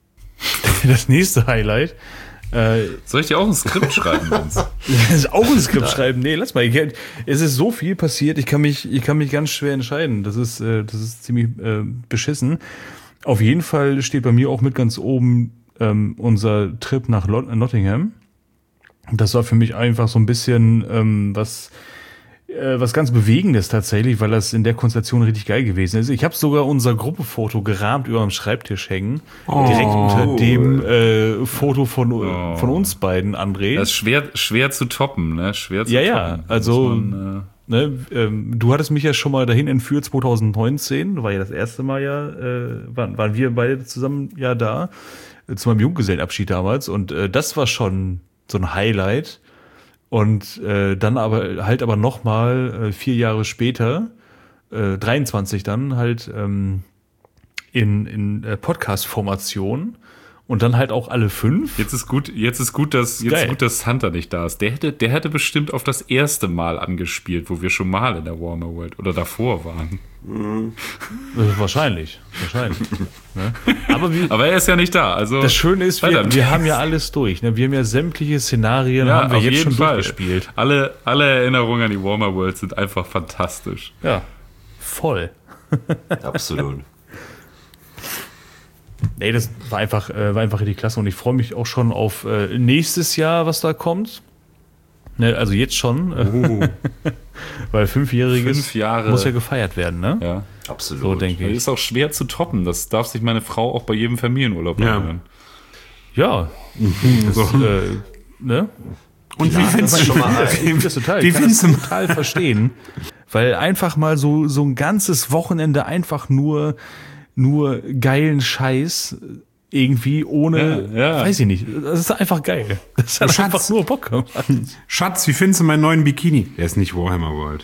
Speaker 3: das nächste Highlight. Äh,
Speaker 2: soll ich dir auch ein Skript schreiben, Vince?
Speaker 3: Das ist auch ein Skript schreiben. Nee, lass mal. Ich, es ist so viel passiert, ich kann mich, ich kann mich ganz schwer entscheiden. Das ist, äh, das ist ziemlich äh, beschissen. Auf jeden Fall steht bei mir auch mit ganz oben ähm, unser Trip nach Lot- Nottingham. Das war für mich einfach so ein bisschen ähm, was äh, was ganz Bewegendes tatsächlich, weil das in der Konstellation richtig geil gewesen ist. Ich habe sogar unser Gruppefoto gerahmt über dem Schreibtisch hängen.
Speaker 5: Oh.
Speaker 3: Direkt unter dem äh, Foto von, von uns beiden, André.
Speaker 2: Das ist schwer, schwer zu toppen, ne? Schwer zu
Speaker 3: Ja,
Speaker 2: toppen.
Speaker 3: ja,
Speaker 2: Da
Speaker 3: also-
Speaker 2: muss man,
Speaker 3: ne, ähm, du hattest mich ja schon mal dahin entführt zwanzig neunzehn, war ja das erste Mal ja, äh, waren, waren wir beide zusammen ja da, äh, zu meinem Junggesellenabschied damals und äh, das war schon so ein Highlight und äh, dann aber halt aber nochmal äh, vier Jahre später, äh, dreiundzwanzig dann halt ähm, in, in äh, Podcast-Formation. Und dann halt auch alle fünf.
Speaker 2: Jetzt ist gut, jetzt ist gut, dass, jetzt
Speaker 3: Geil.
Speaker 2: ist gut, dass Hunter nicht da ist. Der hätte, der hätte bestimmt auf das erste Mal angespielt, wo wir schon mal in der Warhammer World oder davor waren.
Speaker 3: Äh, wahrscheinlich. Wahrscheinlich. Ne? Aber, wie,
Speaker 2: Aber er ist ja nicht da. Also
Speaker 3: das Schöne ist, wir,
Speaker 2: verdammt.
Speaker 3: wir haben ja alles durch. Ne? Wir haben ja sämtliche Szenarien,
Speaker 2: ja,
Speaker 3: haben wir
Speaker 2: auf
Speaker 3: jetzt
Speaker 2: jeden
Speaker 3: schon
Speaker 2: Fall.
Speaker 3: durchgespielt.
Speaker 2: Alle, alle Erinnerungen an die Warhammer World sind einfach fantastisch.
Speaker 3: Ja, voll.
Speaker 4: Absolut.
Speaker 3: Nee, das war einfach, äh, war einfach richtig klasse und ich freue mich auch schon auf äh, nächstes Jahr, was da kommt. Ne, also jetzt schon.
Speaker 2: Uh.
Speaker 3: Weil fünfjähriges
Speaker 2: Fünf Jahre.
Speaker 3: muss ja gefeiert werden, ne?
Speaker 2: Ja.
Speaker 4: Absolut.
Speaker 3: So denke
Speaker 2: Das
Speaker 3: ich.
Speaker 2: ist auch schwer zu toppen. Das darf sich meine Frau auch bei jedem Familienurlaub
Speaker 5: Ja.
Speaker 2: anhören.
Speaker 3: Ja. Das,
Speaker 5: So.
Speaker 3: äh, ne?
Speaker 5: Und wie findest
Speaker 4: das
Speaker 5: du
Speaker 4: schon mal
Speaker 3: Ich kann das total,
Speaker 5: Wie
Speaker 3: ich kann das
Speaker 5: findest du-
Speaker 3: total verstehen. Weil einfach mal so, so ein ganzes Wochenende einfach nur, nur geilen Scheiß irgendwie ohne,
Speaker 2: Ja, ja.
Speaker 3: weiß ich nicht. Das ist einfach geil. Das hat
Speaker 5: Schatz.
Speaker 3: einfach nur Bock gemacht.
Speaker 5: Schatz, wie findest du meinen neuen Bikini? Der ist nicht Warhammer World.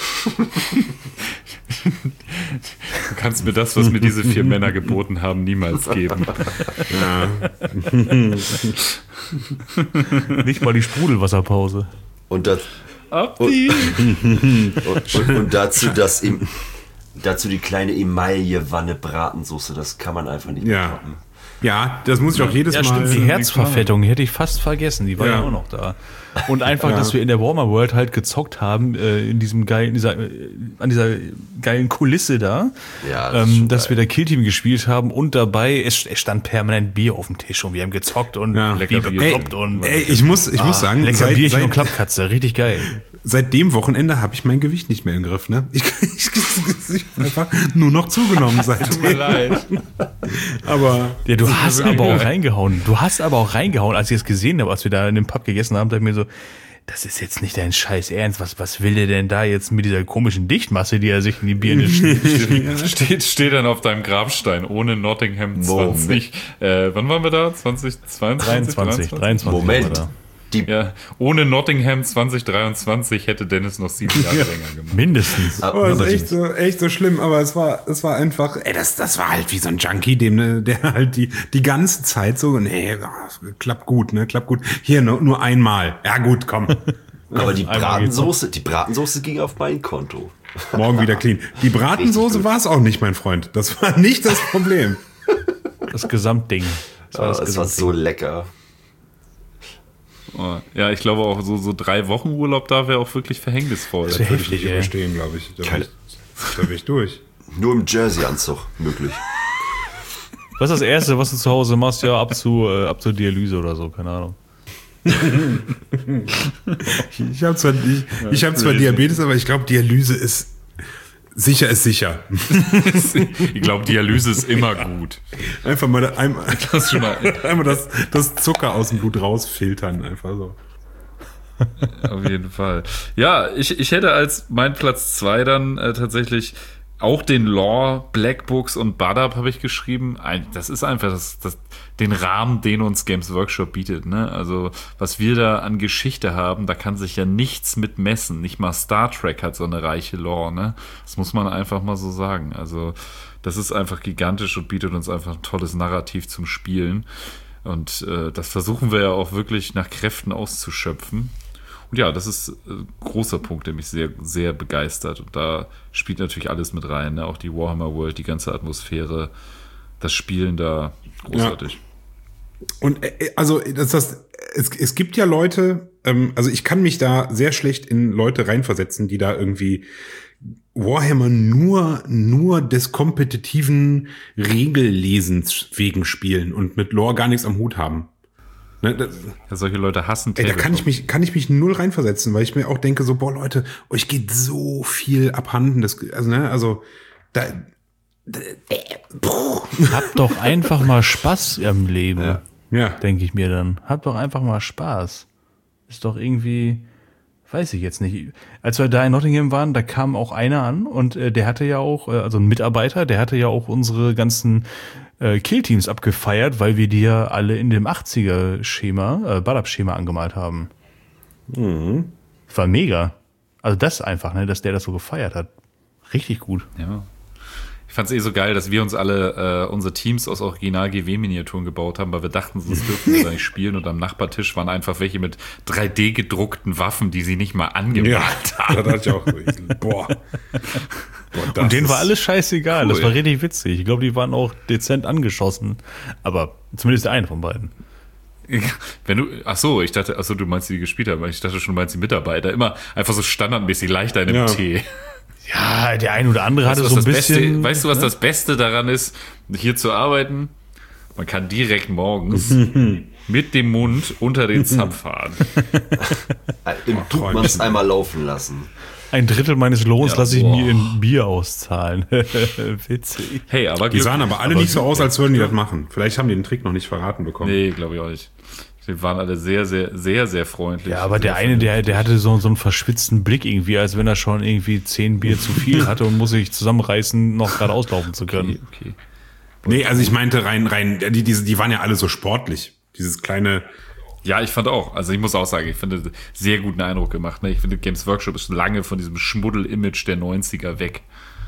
Speaker 2: Du kannst mir das, was mir diese vier Männer geboten haben, niemals geben.
Speaker 3: Nicht mal die Sprudelwasserpause.
Speaker 4: Und, das,
Speaker 2: Abdi.
Speaker 4: und, und, und dazu das im, dazu die kleine Emaille-Wanne Bratensoße, das kann man einfach nicht mehr
Speaker 5: Ja.
Speaker 4: toppen.
Speaker 5: Ja, das muss ich auch jedes
Speaker 3: Ja,
Speaker 5: Mal.
Speaker 3: stimmt, die Herzverfettung hätte ich fast vergessen, die war ja,
Speaker 5: Ja.
Speaker 3: auch noch da. Und einfach, dass wir in der Warhammer World halt gezockt haben, äh, in diesem geilen, dieser, äh, an dieser geilen Kulisse da,
Speaker 4: Ja, das ist
Speaker 3: ähm,
Speaker 4: schon
Speaker 3: dass
Speaker 4: geil.
Speaker 3: wir da Killteam gespielt haben und dabei, es, es stand permanent Bier auf dem Tisch und wir haben gezockt und
Speaker 5: Ja.
Speaker 3: Bier
Speaker 2: Lecker Bier.
Speaker 3: gekloppt und
Speaker 5: Ey, ich muss, ich muss sagen,
Speaker 3: lecker
Speaker 5: seit,
Speaker 3: Bierchen und
Speaker 5: seit,
Speaker 3: Klappkatze, richtig geil.
Speaker 5: seit dem Wochenende habe ich mein Gewicht nicht mehr im Griff. Ne? Ich, ich, ich hab einfach nur noch zugenommen seitdem.
Speaker 2: Leid.
Speaker 5: Aber
Speaker 3: Ja, du hast
Speaker 2: wirklich
Speaker 3: aber auch
Speaker 2: geil.
Speaker 3: reingehauen. Du hast aber auch reingehauen, als ich es gesehen habe, als wir da in dem Pub gegessen haben, dachte ich mir so, das ist jetzt nicht dein Scheiß Ernst. Was, was will der denn da jetzt mit dieser komischen Dichtmasse, die er sich in die Birne schiebt?
Speaker 2: Steht, steht dann auf deinem Grabstein ohne Nottingham zwanzig. Äh, wann waren wir da? zwanzig zweiundzwanzig?
Speaker 3: dreiundzwanzig, dreiundzwanzig.
Speaker 4: Moment.
Speaker 3: Oder?
Speaker 4: Die,
Speaker 2: Ja, ohne Nottingham zwanzig dreiundzwanzig hätte Dennis noch sieben Jahre länger gemacht.
Speaker 3: Mindestens.
Speaker 4: Ah,
Speaker 5: oh, das ist
Speaker 4: aber
Speaker 5: echt so, echt so schlimm. Aber es war, es war einfach, ey, das, das war halt wie so ein Junkie, dem, ne, der halt die, die ganze Zeit so, nee, ah, klappt gut, ne, klappt gut. Hier nur, nur einmal. Ja, gut, komm.
Speaker 4: aber die
Speaker 3: einmal geht's
Speaker 4: Bratensoße, die Bratensoße ging auf mein Konto.
Speaker 5: Morgen wieder clean. Die Bratensoße war es auch nicht, mein Freund. Das war nicht das Problem.
Speaker 3: Das Gesamtding. Das war
Speaker 4: Ah,
Speaker 3: das
Speaker 4: es war
Speaker 3: Gesamtding.
Speaker 4: so lecker.
Speaker 2: Oh, ja, ich glaube auch so, so drei Wochen Urlaub da wäre auch wirklich verhängnisvoll.
Speaker 3: Das wäre
Speaker 5: Würde ich
Speaker 3: heftig,
Speaker 5: nicht
Speaker 3: ey.
Speaker 5: überstehen, glaube ich. Da
Speaker 4: Keine-
Speaker 5: bin ich, da bin ich durch.
Speaker 4: Nur im Jersey-Anzug möglich.
Speaker 3: Was ist das Erste, was du zu Hause machst? Ja, ab zu, äh, ab zur Dialyse oder so, keine Ahnung.
Speaker 5: Ich habe zwar, ich, ich hab zwar Diabetes, aber ich glaube, Dialyse ist sicher ist sicher.
Speaker 2: Ich glaube, Dialyse ist immer gut.
Speaker 5: Einfach mal da- einmal,
Speaker 2: Das ist schon mal,
Speaker 5: einmal das, das Zucker aus dem Blut rausfiltern, einfach so.
Speaker 2: auf jeden Fall. Ja, ich, ich hätte als mein Platz zwei dann äh, tatsächlich auch den Lore, Blackbooks und Badab habe ich geschrieben. Ein, das ist einfach das, das, den Rahmen, den uns Games Workshop bietet. Ne? Also was wir da an Geschichte haben, da kann sich ja nichts mit messen. Nicht mal Star Trek hat so eine reiche Lore. Ne? Das muss man einfach mal so sagen. Also das ist einfach gigantisch und bietet uns einfach ein tolles Narrativ zum Spielen. Und äh, das versuchen wir ja auch wirklich nach Kräften auszuschöpfen. Und ja, das ist ein großer Punkt, der mich sehr, sehr begeistert. Und da spielt natürlich alles mit rein. Ne? Auch die Warhammer World, die ganze Atmosphäre, das Spielen da großartig.
Speaker 5: Und äh, also das, das, es, es gibt ja Leute, ähm, also ich kann mich da sehr schlecht in Leute reinversetzen, die da irgendwie Warhammer nur nur des kompetitiven Regellesens wegen spielen und mit Lore gar nichts am Hut haben. Ne, das,
Speaker 2: Ja, solche Leute hassen
Speaker 5: ey, da kann ich
Speaker 2: Tabletop.
Speaker 5: mich kann ich mich null reinversetzen, weil ich mir auch denke so, boah Leute, euch geht so viel abhanden, das, also ne, also da,
Speaker 3: Habt doch einfach mal Spaß im Leben,
Speaker 4: Ja.
Speaker 5: ja.
Speaker 3: denke ich mir dann. Habt doch einfach mal Spaß. Ist doch irgendwie Weiß ich jetzt nicht. Als wir da in Nottingham waren, da kam auch einer an und äh, der hatte ja auch, äh, also ein Mitarbeiter, der hatte ja auch unsere ganzen äh, Killteams abgefeiert, weil wir die ja alle in dem achtziger-Schema, äh, Ballab-Schema angemalt haben.
Speaker 5: Mhm.
Speaker 3: War mega. Also das einfach, ne, dass der das so gefeiert hat. Richtig gut.
Speaker 2: Ja. Ich fand es eh so geil, dass wir uns alle äh, unsere Teams aus Original-G W-Miniaturen gebaut haben, weil wir dachten, das dürften wir da nicht spielen. Und am Nachbartisch waren einfach welche mit drei D gedruckten Waffen, die sie nicht mal angemalt
Speaker 5: Ja,
Speaker 2: haben.
Speaker 5: da dachte ich auch, boah. boah das
Speaker 3: Und denen
Speaker 5: ist-
Speaker 3: war alles scheißegal.
Speaker 2: cool.
Speaker 3: Das war richtig witzig. Ich glaube, die waren auch dezent angeschossen. Aber zumindest der eine von beiden.
Speaker 2: Wenn du, ach so, ich dachte, ach so, du meinst die, die gespielt haben. Ich dachte schon, du meinst die Mitarbeiter. Immer einfach so standardmäßig leicht einem
Speaker 5: Ja.
Speaker 2: Tee.
Speaker 3: Ja, der eine oder andere hatte
Speaker 2: Weißt du,
Speaker 3: so
Speaker 2: was
Speaker 3: ein
Speaker 2: das
Speaker 3: bisschen.
Speaker 2: Beste, weißt du, was das Beste daran ist, hier zu arbeiten? Man kann direkt morgens mit dem Mund unter den Zapf fahren.
Speaker 4: Im tut man es einmal laufen lassen.
Speaker 3: Ein Drittel meines Lohns
Speaker 2: Ja,
Speaker 3: lasse ich
Speaker 2: boah.
Speaker 3: mir in Bier auszahlen. Witzig.
Speaker 2: Hey, aber
Speaker 5: Die sahen aber alle
Speaker 3: Aber
Speaker 5: nicht so
Speaker 3: gut,
Speaker 5: aus, als würden die das machen. Vielleicht haben die den Trick noch nicht verraten bekommen.
Speaker 2: Nee, glaube ich auch nicht. Die waren alle sehr, sehr, sehr, sehr freundlich.
Speaker 3: Ja, aber der eine, der, der hatte so, so einen verschwitzten Blick irgendwie, als wenn er schon irgendwie zehn Bier zu viel hatte und muss sich zusammenreißen, noch gerade auslaufen zu können.
Speaker 2: Okay, okay.
Speaker 5: Nee, also ich meinte rein, rein, die, die, die waren ja alle so sportlich. Dieses kleine,
Speaker 2: Ja, ich fand auch. Also ich muss auch sagen, ich finde sehr guten Eindruck gemacht. Ne? Ich finde, Games Workshop ist lange von diesem Schmuddel-Image der neunziger weg.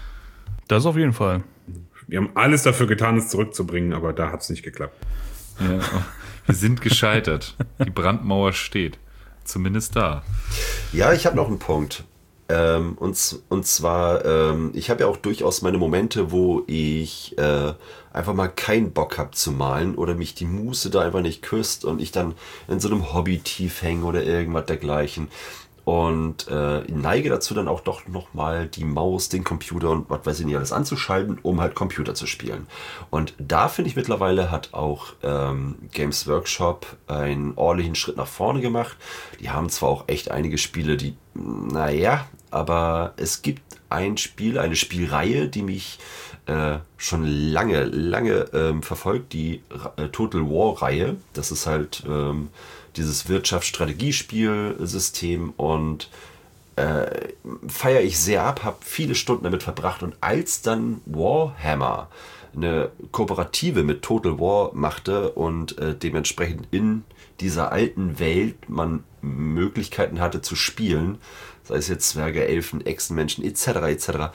Speaker 3: Das auf jeden Fall.
Speaker 5: wir haben alles dafür getan, es zurückzubringen, aber da hat es nicht geklappt.
Speaker 2: Ja, wir sind gescheitert. Die Brandmauer steht. Zumindest da.
Speaker 4: Ja, ich habe noch einen Punkt. Ähm, und, z- und zwar, ähm, ich habe ja auch durchaus meine Momente, wo ich äh, einfach mal keinen Bock habe zu malen oder mich die Muße da einfach nicht küsst und ich dann in so einem Hobby-Tief hänge oder irgendwas dergleichen. Und äh, neige dazu dann auch doch nochmal die Maus, den Computer und was weiß ich nicht alles anzuschalten, um halt Computer zu spielen. Und da finde ich mittlerweile hat auch ähm, Games Workshop einen ordentlichen Schritt nach vorne gemacht. Die haben zwar auch echt einige Spiele, die, naja, aber es gibt ein Spiel, eine Spielreihe, die mich äh, schon lange, lange ähm, verfolgt, die äh, Total War-Reihe. Das ist halt ähm, dieses Wirtschaftsstrategiespielsystem und äh, feiere ich sehr ab, habe viele Stunden damit verbracht und als dann Warhammer eine Kooperative mit Total War machte und äh, dementsprechend in dieser alten Welt man Möglichkeiten hatte zu spielen, sei es jetzt Zwerge, Elfen, Echsenmenschen et cetera et cetera.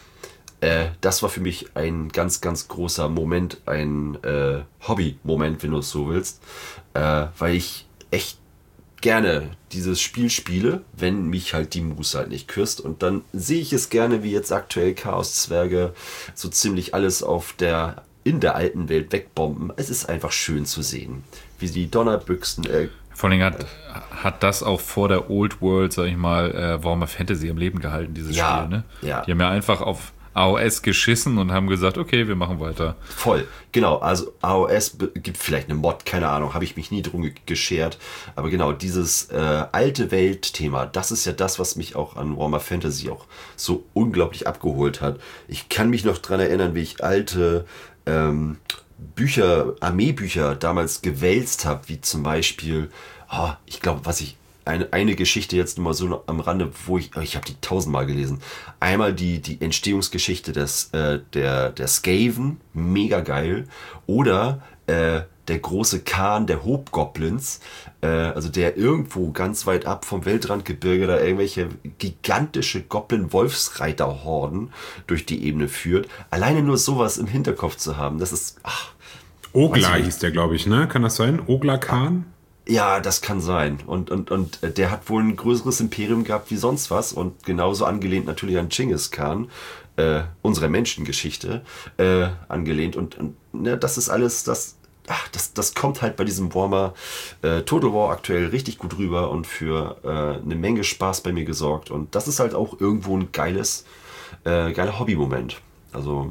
Speaker 4: Äh, das war für mich ein ganz, ganz großer Moment, ein äh, Hobby-Moment, wenn du es so willst, äh, weil ich echt gerne dieses Spiel spiele, wenn mich halt die Muße halt nicht küsst. Und dann sehe ich es gerne, wie jetzt aktuell Chaos-Zwerge so ziemlich alles auf der, in der alten Welt wegbomben. Es ist einfach schön zu sehen, wie die Donnerbüchsen, äh,
Speaker 2: Vor allem hat, hat das auch vor der Old World, sag ich mal, äh, Warhammer Fantasy am Leben gehalten, dieses
Speaker 4: Ja,
Speaker 2: Spiel. Ne?
Speaker 4: ja.
Speaker 2: Die haben ja einfach auf A O S geschissen und haben gesagt, okay, wir machen weiter.
Speaker 4: voll, genau, also A O S be- gibt vielleicht eine Mod, keine Ahnung, habe ich mich nie drum ge- geschert, aber genau, dieses äh, alte Welt-Thema, das ist ja das, was mich auch an Warhammer Fantasy auch so unglaublich abgeholt hat. Ich kann mich noch dran erinnern, wie ich alte ähm, Bücher, Armeebücher damals gewälzt habe, wie zum Beispiel, oh, ich glaube, was ich Eine, eine Geschichte jetzt nur mal so am Rande, wo ich, ich habe die tausendmal gelesen. Einmal die, die Entstehungsgeschichte des, äh, der, der Skaven, mega geil. Oder äh, der große Khan der Hobgoblins, äh, also der irgendwo ganz weit ab vom Weltrandgebirge da irgendwelche gigantische Goblin-Wolfsreiter-Horden durch die Ebene führt. Alleine nur sowas im Hinterkopf zu haben, das ist, ach,
Speaker 5: Ogla
Speaker 4: Weiß ich
Speaker 5: hieß der, glaube ich, ne? Kann das sein? Ogla Khan?
Speaker 4: ja, das kann sein. Und, und, und äh, der hat wohl ein größeres Imperium gehabt wie sonst was und genauso angelehnt natürlich an Genghis Khan, äh, unsere Menschengeschichte, äh, angelehnt. Und, und ne, das ist alles, das, ach, das, das kommt halt bei diesem Warhammer äh, Total War aktuell richtig gut rüber und für äh, eine Menge Spaß bei mir gesorgt. Und das ist halt auch irgendwo ein geiles, äh, geiler Hobby-Moment. Also,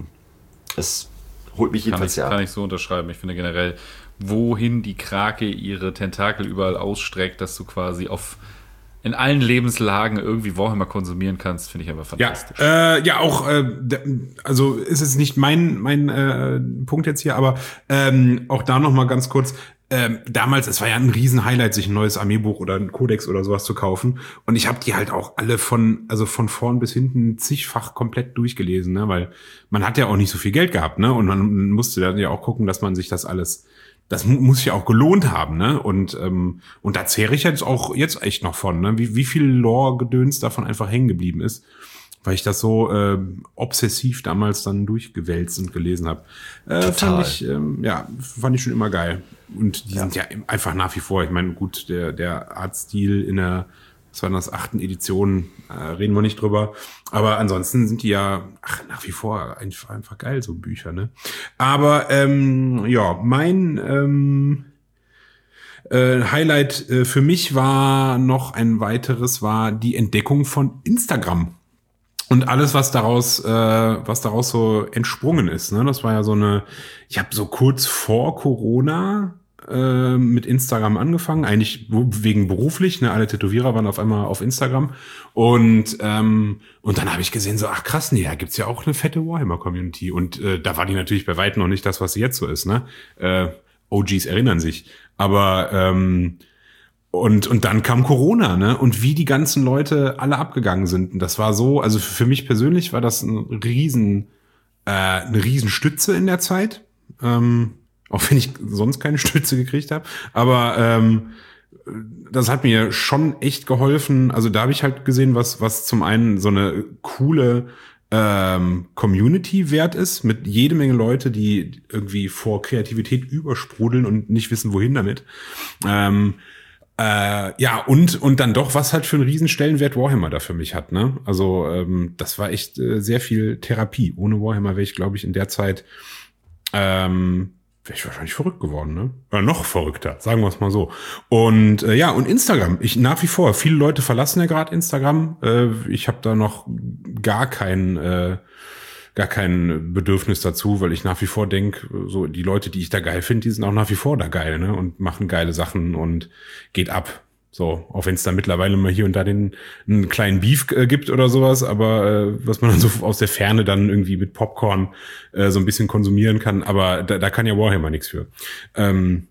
Speaker 4: es holt mich
Speaker 2: Kann
Speaker 4: jedenfalls
Speaker 2: ich,
Speaker 4: ja ab.
Speaker 2: kann ich so unterschreiben. Ich finde generell, wohin die Krake ihre Tentakel überall ausstreckt, dass du quasi auf in allen Lebenslagen irgendwie Warhammer konsumieren kannst, finde ich einfach
Speaker 5: Ja,
Speaker 2: fantastisch.
Speaker 5: äh, ja auch, äh, d- also ist es nicht mein mein äh, Punkt jetzt hier, aber ähm, auch da noch mal ganz kurz. ähm, damals, es war ja ein Riesen-Highlight, sich ein neues Armeebuch oder ein Kodex oder sowas zu kaufen. Und ich habe die halt auch alle von, also von vorn bis hinten zigfach komplett durchgelesen, ne? Weil man hat ja auch nicht so viel Geld gehabt, ne? Und man musste dann ja auch gucken, dass man sich das alles, das mu- muss ja auch gelohnt haben, ne? Und ähm, und da zehre ich jetzt auch jetzt echt noch von, ne? Wie wie viel Lore-Gedöns davon einfach hängen geblieben ist, weil ich das so äh, obsessiv damals dann durchgewälzt und gelesen habe. Äh, fand ich, ähm, ja, fand ich schon immer geil. Und die ja. sind ja einfach nach wie vor, ich meine, gut, der der Artstil in der, was war das, achten Edition, äh, reden wir nicht drüber. Aber ansonsten sind die ja ach, nach wie vor einfach, einfach geil, so Bücher, ne? Aber ähm, ja, mein ähm, äh, Highlight äh, für mich war noch ein weiteres, war die Entdeckung von Instagram. Und alles, was daraus, äh, was daraus so entsprungen ist, ne, das war ja so eine. Ich habe so kurz vor Corona äh, mit Instagram angefangen, eigentlich wegen beruflich. Ne, alle Tätowierer waren auf einmal auf Instagram und ähm, und dann habe ich gesehen, so ach krass, nee, da gibt's ja auch eine fette Warhammer-Community und äh, da war die natürlich bei weitem noch nicht das, was sie jetzt so ist. Ne, äh, O Gs erinnern sich, aber ähm, Und, und dann kam Corona, ne? Und wie die ganzen Leute alle abgegangen sind. Und das war so, also für mich persönlich war das ein riesen, äh, eine riesen Stütze in der Zeit. Ähm, auch wenn ich sonst keine Stütze gekriegt habe. Aber ähm, das hat mir schon echt geholfen. Also da habe ich halt gesehen, was, was zum einen so eine coole ähm, Community wert ist, mit jede Menge Leute, die irgendwie vor Kreativität übersprudeln und nicht wissen, wohin damit. Ähm, Äh, ja, und und dann doch, was halt für einen riesen Stellenwert Warhammer da für mich hat, ne? Also ähm, das war echt äh, sehr viel Therapie. Ohne Warhammer wäre ich, glaube ich, in der Zeit ähm, wäre ich wahrscheinlich verrückt geworden, ne? Oder noch verrückter, sagen wir es mal so. Und äh, ja, und Instagram, ich nach wie vor, viele Leute verlassen ja gerade Instagram. Äh, ich habe da noch gar kein äh, gar kein Bedürfnis dazu, weil ich nach wie vor denke, so die Leute, die ich da geil finde, die sind auch nach wie vor da geil, ne? Und machen geile Sachen und geht ab. So, auch wenn es da mittlerweile mal hier und da den einen kleinen Beef äh, gibt oder sowas, aber äh, was man dann so aus der Ferne dann irgendwie mit Popcorn äh, so ein bisschen konsumieren kann, aber da, da kann ja Warhammer nichts für. Ähm,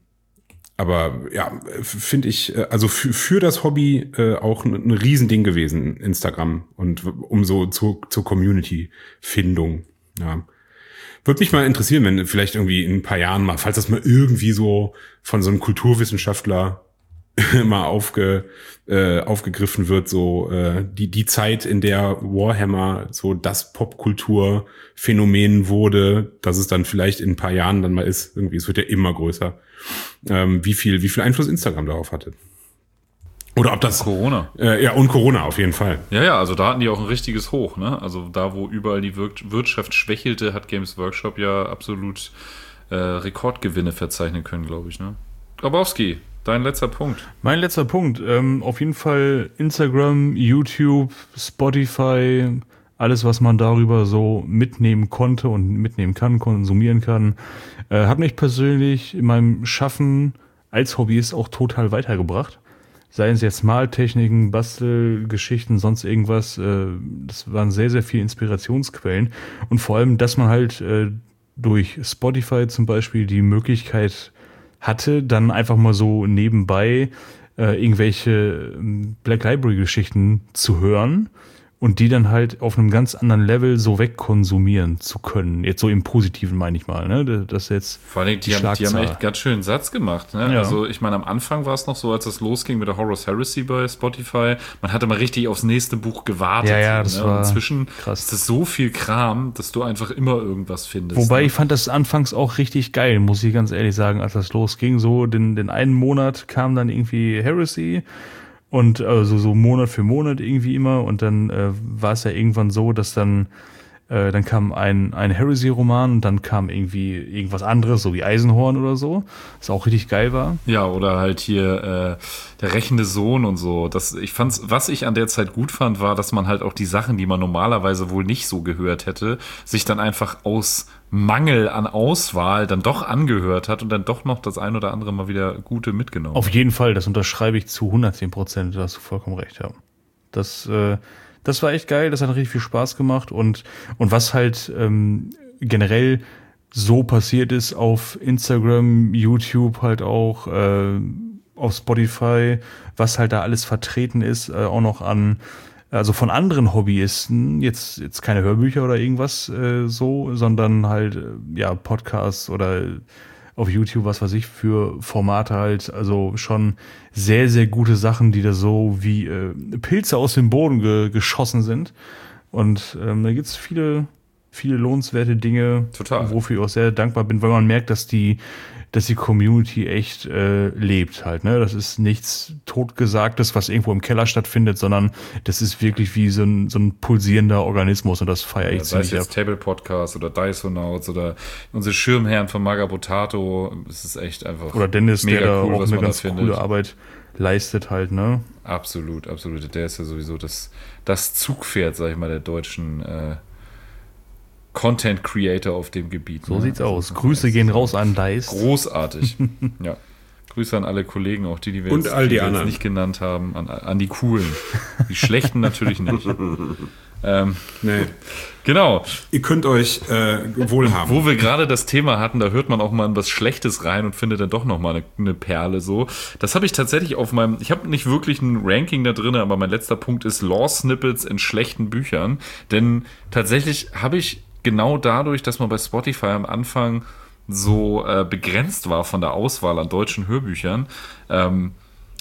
Speaker 5: aber ja, finde ich, also für, für das Hobby äh, auch ein, ein Riesending gewesen, Instagram, und um so zu, zur Community-Findung. Ja. Würde mich mal interessieren, wenn vielleicht irgendwie in ein paar Jahren mal, falls das mal irgendwie so von so einem Kulturwissenschaftler mal aufge, äh, aufgegriffen wird, so äh, die die Zeit, in der Warhammer so das Popkulturphänomen wurde, dass es dann vielleicht in ein paar Jahren dann mal ist. Irgendwie, es wird ja immer größer. Ähm, wie viel wie viel Einfluss Instagram darauf hatte. Oder ob das
Speaker 2: Corona.
Speaker 5: Äh, ja, und Corona auf jeden Fall.
Speaker 2: Ja, ja, also da hatten die auch ein richtiges Hoch, ne? Also da, wo überall die Wir- Wirtschaft schwächelte, hat Games Workshop ja absolut äh, Rekordgewinne verzeichnen können, glaube ich, ne? Grabowski, dein letzter Punkt.
Speaker 3: Mein letzter Punkt, ähm, auf jeden Fall Instagram, YouTube, Spotify, alles, was man darüber so mitnehmen konnte und mitnehmen kann, konsumieren kann, äh, hat mich persönlich in meinem Schaffen als Hobbyist auch total weitergebracht. Seien es jetzt Maltechniken, Bastelgeschichten, sonst irgendwas. Äh, das waren sehr, sehr viele Inspirationsquellen. Und vor allem, dass man halt äh, durch Spotify zum Beispiel die Möglichkeit hatte, dann einfach mal so nebenbei äh, irgendwelche Black Library-Geschichten zu hören und die dann halt auf einem ganz anderen Level so wegkonsumieren zu können. Jetzt so im Positiven meine ich mal, ne? Das jetzt
Speaker 2: Vor allem, die, die, haben, die haben echt ganz schön einen Satz gemacht, ne?
Speaker 3: Ja.
Speaker 2: Also ich meine, am Anfang war es noch so, als es losging mit der Horus Heresy bei Spotify, man hatte mal richtig aufs nächste Buch gewartet.
Speaker 3: Ja, ja, das
Speaker 2: ne?
Speaker 3: war
Speaker 2: Und inzwischen
Speaker 3: krass.
Speaker 2: ist es so viel Kram, dass du einfach immer irgendwas findest.
Speaker 3: Wobei
Speaker 2: ne?
Speaker 3: ich fand das anfangs auch richtig geil, muss ich ganz ehrlich sagen, als das losging. So den, den einen Monat kam dann irgendwie Heresy und also so Monat für Monat irgendwie immer und dann äh, war es ja irgendwann so, dass dann äh, dann kam ein, ein Heresy-Roman und dann kam irgendwie irgendwas anderes, so wie Eisenhorn oder so, was auch richtig geil war.
Speaker 2: Ja, oder halt hier äh, der rächende Sohn und so. Das, ich fand's, was ich an der Zeit gut fand, war, dass man halt auch die Sachen, die man normalerweise wohl nicht so gehört hätte, sich dann einfach aus Mangel an Auswahl dann doch angehört hat und dann doch noch das ein oder andere mal wieder gute mitgenommen.
Speaker 3: Auf jeden Fall, das unterschreibe ich zu hundertzehn Prozent, da hast du vollkommen recht, ja. Das, äh, das war echt geil, das hat richtig viel Spaß gemacht und, und was halt ähm, generell so passiert ist auf Instagram, YouTube halt auch, äh, auf Spotify, was halt da alles vertreten ist, äh, auch noch an, also von anderen Hobbyisten, jetzt jetzt keine Hörbücher oder irgendwas äh, so, sondern halt, äh, ja, Podcasts oder auf YouTube, was weiß ich, für Formate halt, also schon sehr, sehr gute Sachen, die da so wie äh, Pilze aus dem Boden ge- geschossen sind. Und ähm, da gibt's viele, viele lohnenswerte Dinge,
Speaker 2: Total.
Speaker 3: wofür ich auch sehr dankbar bin, weil man merkt, dass die, dass die Community echt äh, lebt halt, ne? Das ist nichts Totgesagtes, was irgendwo im Keller stattfindet, sondern das ist wirklich wie so ein, so ein pulsierender Organismus und das feiere ich
Speaker 2: Ja, sei es
Speaker 3: ziemlich
Speaker 2: jetzt
Speaker 3: ab.
Speaker 2: Table Podcast oder Dysonauts oder unsere Schirmherren von Magabotato. Es ist echt einfach
Speaker 3: Oder Dennis,
Speaker 2: mega
Speaker 3: der da
Speaker 2: cool,
Speaker 3: auch
Speaker 2: was
Speaker 3: eine
Speaker 2: man da
Speaker 3: ganz
Speaker 2: findet.
Speaker 3: coole Arbeit leistet halt, ne?
Speaker 2: Absolut, absolut. Der ist ja sowieso das, das Zugpferd, sag ich mal, der deutschen äh, Content Creator auf dem Gebiet.
Speaker 3: So
Speaker 2: ne?
Speaker 3: sieht's
Speaker 2: Also,
Speaker 3: aus. Grüße gehen raus an Dice.
Speaker 2: Großartig. Ja. Grüße an alle Kollegen, auch die, die wir,
Speaker 5: Und
Speaker 2: jetzt,
Speaker 5: all die
Speaker 2: wir
Speaker 5: anderen.
Speaker 2: jetzt nicht genannt haben, an, an die coolen. Die schlechten natürlich nicht. ähm,
Speaker 5: Nee.
Speaker 2: genau.
Speaker 5: Ihr könnt euch äh, wohlhaben.
Speaker 2: Wo wir gerade das Thema hatten, da hört man auch mal in was Schlechtes rein und findet dann doch nochmal eine, eine Perle so. Das habe ich tatsächlich auf meinem, ich habe nicht wirklich ein Ranking da drin, aber mein letzter Punkt ist Lore-Snippets in schlechten Büchern. Denn tatsächlich habe ich genau dadurch, dass man bei Spotify am Anfang so äh, begrenzt war von der Auswahl an deutschen Hörbüchern, ähm,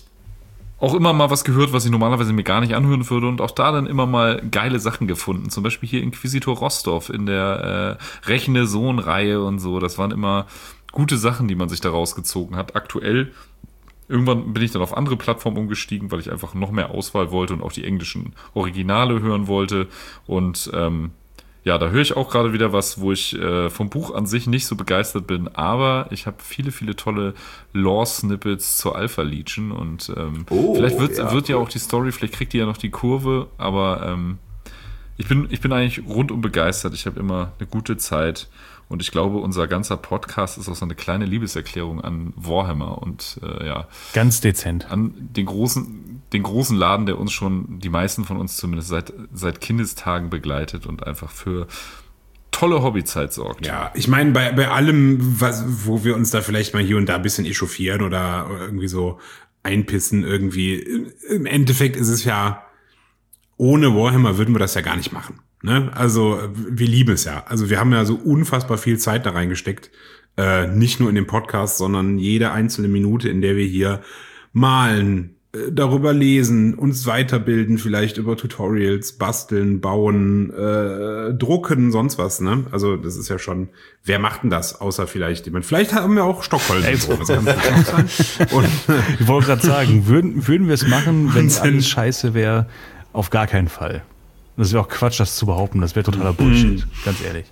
Speaker 2: auch immer mal was gehört, was ich normalerweise mir gar nicht anhören würde und auch da dann immer mal geile Sachen gefunden. Zum Beispiel hier Inquisitor Rostov in der äh, Rechne-Sohn-Reihe und so. Das waren immer gute Sachen, die man sich da rausgezogen hat. Aktuell, irgendwann bin ich dann auf andere Plattformen umgestiegen, weil ich einfach noch mehr Auswahl wollte und auch die englischen Originale hören wollte. Und ähm, ja, da höre ich auch gerade wieder was, wo ich äh, vom Buch an sich nicht so begeistert bin, aber ich habe viele, viele tolle Lore-Snippets zur Alpha Legion und ähm,
Speaker 4: Oh,
Speaker 2: vielleicht wird
Speaker 4: ja,
Speaker 2: wird ja
Speaker 4: cool.
Speaker 2: auch die Story, vielleicht kriegt die ja noch die Kurve, aber ähm, ich bin, ich bin eigentlich rundum begeistert. Ich habe immer eine gute Zeit und ich glaube, unser ganzer Podcast ist auch so eine kleine Liebeserklärung an Warhammer und äh, ja,
Speaker 3: Ganz dezent.
Speaker 2: an den großen, den großen Laden, der uns schon, die meisten von uns zumindest seit, seit Kindestagen begleitet und einfach für tolle Hobbyzeit sorgt.
Speaker 5: Ja, ich meine, bei, bei allem, was, wo wir uns da vielleicht mal hier und da ein bisschen echauffieren oder irgendwie so einpissen irgendwie, im Endeffekt ist es ja, ohne Warhammer würden wir das ja gar nicht machen. Ne? Also wir lieben es ja. Also wir haben ja so unfassbar viel Zeit da reingesteckt. Äh, nicht nur in den Podcast, sondern jede einzelne Minute, in der wir hier malen, äh, darüber lesen, uns weiterbilden, vielleicht über Tutorials, basteln, bauen, äh, drucken, sonst was. Ne? Also das ist ja schon, wer macht denn das? Außer vielleicht jemand. Vielleicht haben wir auch Stockholm.
Speaker 3: Ey,
Speaker 5: das kann natürlich auch sein. Und
Speaker 3: Ich wollte gerade sagen, würden, würden wir es machen, wenn es
Speaker 5: Wahnsinn.
Speaker 3: alles scheiße wäre? Auf gar keinen Fall. Das wäre auch Quatsch, das zu behaupten. Das wäre totaler Bullshit, ganz ehrlich.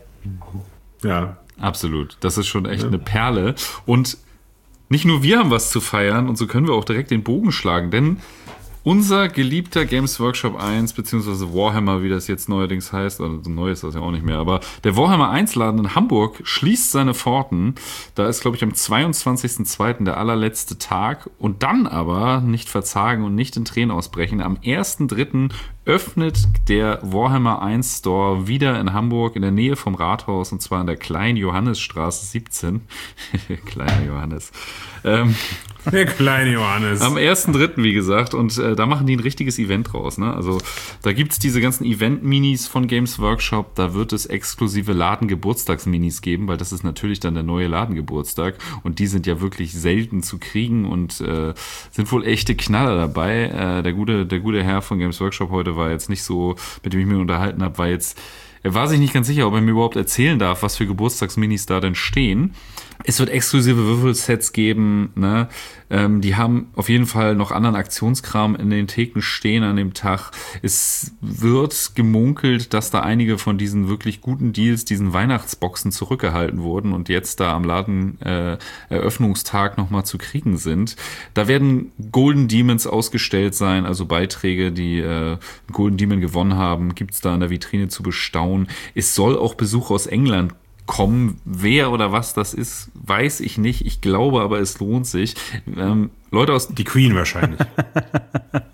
Speaker 5: ja,
Speaker 2: Absolut. Das ist schon echt eine Perle. Und nicht nur wir haben was zu feiern und so können wir auch direkt den Bogen schlagen, denn unser geliebter Games Workshop eins, beziehungsweise Warhammer, wie das jetzt neuerdings heißt, also so neu ist das ja auch nicht mehr, aber der Warhammer eins Laden in Hamburg schließt seine Pforten. Da ist, glaube ich, am zweiundzwanzigsten zweiten der allerletzte Tag und dann aber nicht verzagen und nicht in Tränen ausbrechen. Am ersten dritten öffnet der Warhammer eins Store wieder in Hamburg in der Nähe vom Rathaus und zwar in der Kleinen Johannesstraße siebzehn. Kleiner Johannes. Ähm,
Speaker 5: der kleine Johannes.
Speaker 2: Am ersten dritten wie gesagt, und äh, da machen die ein richtiges Event draus. Ne? Also da gibt's diese ganzen Event-Minis von Games Workshop, da wird es exklusive Ladengeburtstags-Minis geben, weil das ist natürlich dann der neue Ladengeburtstag und die sind ja wirklich selten zu kriegen und äh, sind wohl echte Knaller dabei. Äh, der gute, der gute Herr von Games Workshop heute war jetzt nicht so, mit dem ich mich unterhalten habe, war jetzt, er war sich nicht ganz sicher, ob er mir überhaupt erzählen darf, was für Geburtstagsminis da denn stehen. Es wird exklusive Würfelsets geben, ne? Ähm, die haben auf jeden Fall noch anderen Aktionskram in den Theken stehen an dem Tag. Es wird gemunkelt, dass da einige von diesen wirklich guten Deals, diesen Weihnachtsboxen zurückgehalten wurden und jetzt da am Laden äh, Eröffnungstag nochmal zu kriegen sind. Da werden Golden Demons ausgestellt sein, also Beiträge, die äh, Golden Demon gewonnen haben, gibt's da in der Vitrine zu bestaunen. Es soll auch Besuch aus England kommen. Wer oder was das ist, weiß ich nicht. Ich glaube aber, es lohnt sich. Ähm, Leute aus...
Speaker 5: Die Queen wahrscheinlich.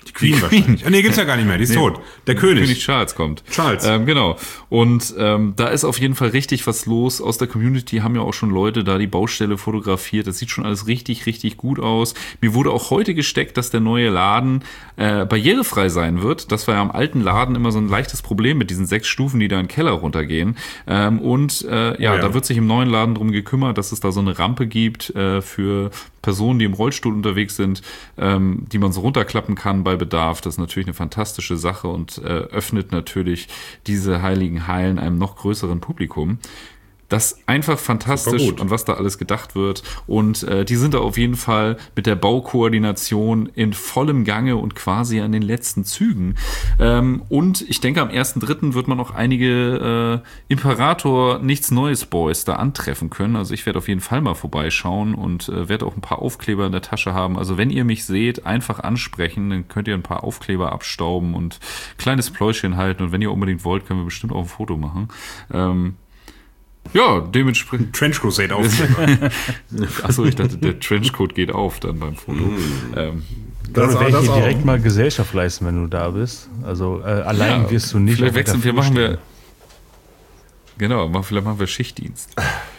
Speaker 5: Die Queen,
Speaker 2: Die
Speaker 5: wahrscheinlich.
Speaker 2: Queen.
Speaker 5: Ah, nee, gibt's ja gar nicht mehr, die ist nee, tot. Der König.
Speaker 2: König Charles kommt.
Speaker 5: Charles.
Speaker 2: Ähm, genau. Und ähm, da ist auf jeden Fall richtig was los. Aus der Community haben ja auch schon Leute da die Baustelle fotografiert. Das sieht schon alles richtig, richtig gut aus. Mir wurde auch heute gesteckt, dass der neue Laden äh, barrierefrei sein wird. Das war ja am alten Laden immer so ein leichtes Problem mit diesen sechs Stufen, die da in den Keller runtergehen. Ähm, und äh, ja, oh ja, da wird sich im neuen Laden drum gekümmert, dass es da so eine Rampe gibt äh, für Personen, die im Rollstuhl unterwegs sind, ähm, die man so runterklappen kann bei Bedarf. Das ist natürlich eine fantastische Sache und äh, öffnet natürlich diese heiligen Hallen einem noch größeren Publikum. Das ist einfach fantastisch und was da alles gedacht wird. Und äh, die sind da auf jeden Fall mit der Baukoordination in vollem Gange und quasi an den letzten Zügen. Ähm, und ich denke, am ersten dritten wird man noch einige äh, Imperator Nichts Neues Boys da antreffen können. Also ich werde auf jeden Fall mal vorbeischauen und äh, werde auch ein paar Aufkleber in der Tasche haben. Also wenn ihr mich seht, einfach ansprechen, dann könnt ihr ein paar Aufkleber abstauben und ein kleines Pläuschen halten. Und wenn ihr unbedingt wollt, können wir bestimmt auch ein Foto machen. Ähm, Ja, dementsprechend.
Speaker 5: Trenchcoat geht auf.
Speaker 2: Achso, ich dachte, der Trenchcoat geht auf dann beim Foto. Mm. Ähm,
Speaker 3: das werde ich dir direkt mal Gesellschaft leisten, wenn du da bist. Also äh, allein ja, wirst du nicht.
Speaker 2: Vielleicht wechseln wir, machen wir. Genau, vielleicht machen wir Schichtdienst.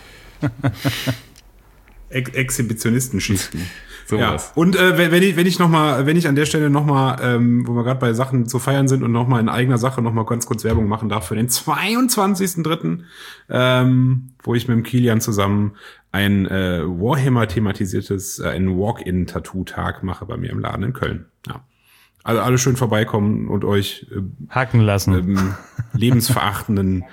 Speaker 5: Ex Exhibitionistenschichten.
Speaker 2: So
Speaker 5: ja.
Speaker 2: was.
Speaker 5: Und äh, wenn ich wenn ich noch mal, wenn ich an der Stelle noch mal, ähm, wo wir gerade bei Sachen zu feiern sind und noch mal in eigener Sache noch mal ganz kurz Werbung machen darf für den zweiundzwanzigsten dritten Ähm, wo ich mit dem Kilian zusammen ein äh, Warhammer thematisiertes, äh, ein Walk-in-Tattoo-Tag mache bei mir im Laden in Köln. Ja. Also alle schön vorbeikommen und euch äh,
Speaker 3: hacken lassen.
Speaker 5: Ähm, lebensverachtenden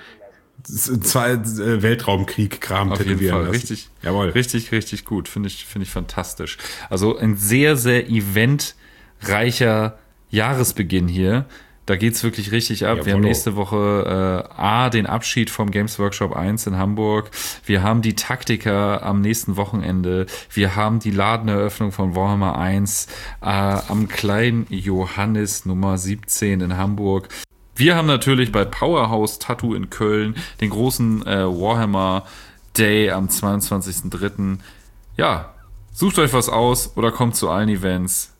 Speaker 5: zwei äh, Weltraumkrieg-Kram tätowieren lassen.
Speaker 2: Richtig, jawohl. Richtig, richtig gut. Finde ich, finde ich fantastisch. Also ein sehr, sehr eventreicher Jahresbeginn hier. Da geht's wirklich richtig ab. Ja, wir haben nächste Woche äh, A, den Abschied vom Games Workshop eins in Hamburg. Wir haben die Taktiker am nächsten Wochenende. Wir haben die Ladeneröffnung von Warhammer eins äh, am kleinen Johannes Nummer siebzehn in Hamburg. Wir haben natürlich bei Powerhouse Tattoo in Köln den großen äh, Warhammer Day am zweiundzwanzigsten dritten Ja, sucht euch was aus oder kommt zu allen Events.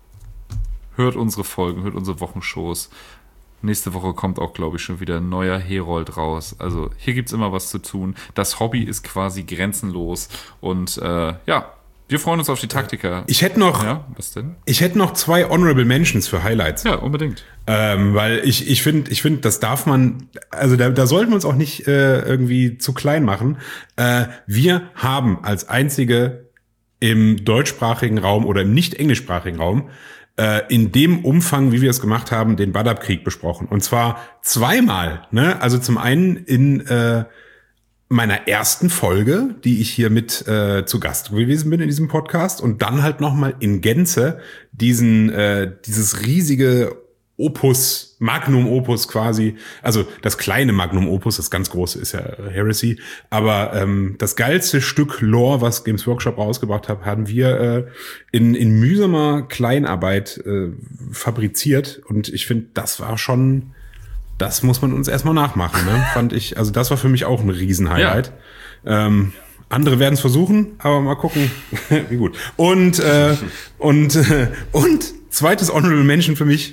Speaker 2: Hört unsere Folgen, hört unsere Wochenshows. Nächste Woche kommt auch, glaube ich, schon wieder ein neuer Herold raus. Also hier gibt's immer was zu tun. Das Hobby ist quasi grenzenlos. Und äh, ja, wir freuen uns auf die Taktiker.
Speaker 5: Ich hätte noch,
Speaker 2: ja, was denn?
Speaker 5: Ich hätte noch zwei Honorable Mentions für Highlights.
Speaker 2: Ja, unbedingt.
Speaker 5: Ähm, weil ich ich finde, ich finde, das darf man, also da, da sollten wir uns auch nicht äh, irgendwie zu klein machen. Äh, wir haben als einzige im deutschsprachigen Raum oder im nicht englischsprachigen Raum äh, in dem Umfang, wie wir es gemacht haben, den Badab-Krieg besprochen. Und zwar zweimal. Ne? Also zum einen in äh, meiner ersten Folge, die ich hier mit äh, zu Gast gewesen bin in diesem Podcast, und dann halt nochmal in Gänze diesen äh, dieses riesige Opus, Magnum Opus quasi, also das kleine Magnum Opus, das ganz große ist ja Heresy, aber ähm, das geilste Stück Lore, was Games Workshop rausgebracht hat, haben wir äh, in, in mühsamer Kleinarbeit äh, fabriziert, und ich finde, das war schon, das muss man uns erstmal nachmachen, ne? Fand ich, also das war für mich auch ein Riesenhighlight. Ja. Ähm, andere werden es versuchen, aber mal gucken, wie gut. Und äh, und äh, und zweites Honorable Mention für mich.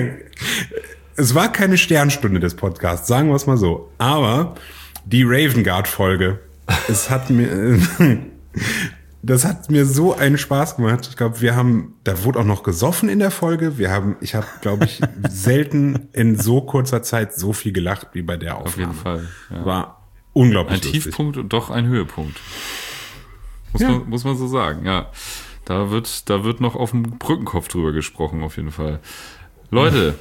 Speaker 5: Es war keine Sternstunde des Podcasts, sagen wir es mal so. Aber die Ravengard-Folge, es hat mir, das hat mir so einen Spaß gemacht. Ich glaube, wir haben, da wurde auch noch gesoffen in der Folge. Wir haben, ich habe, glaube ich, selten in so kurzer Zeit so viel gelacht wie bei der Aufnahme.
Speaker 2: Auf jeden Fall. Ja.
Speaker 5: War unglaublich
Speaker 2: ein lustig. Tiefpunkt und doch ein Höhepunkt. Muss, ja. man, muss man so sagen, ja. Da wird, da wird noch auf dem Brückenkopf drüber gesprochen, auf jeden Fall. Leute,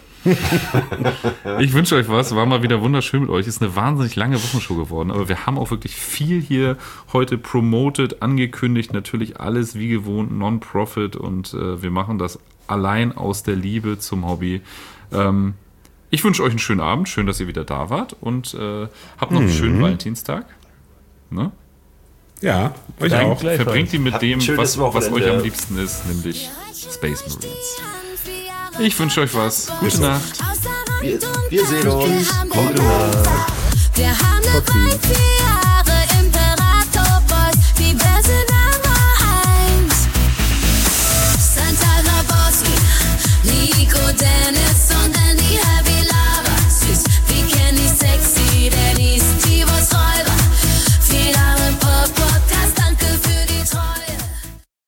Speaker 2: ich wünsche euch was. War mal wieder wunderschön mit euch. Ist eine wahnsinnig lange Wochenshow geworden, aber wir haben auch wirklich viel hier heute promoted, angekündigt. Natürlich alles wie gewohnt Non-Profit, und äh, wir machen das allein aus der Liebe zum Hobby. Ähm, ich wünsche euch einen schönen Abend. Schön, dass ihr wieder da wart, und äh, habt noch einen mhm. schönen Valentinstag. Ne?
Speaker 5: Ja, euch
Speaker 2: Dank,
Speaker 5: auch.
Speaker 2: Verbringt die mit dem, was, was euch am liebsten ist, nämlich Space Marines. Ich wünsche euch was. Gute Nacht.
Speaker 4: Wir, wir sehen uns.
Speaker 1: Gute Nacht. Wir haben eine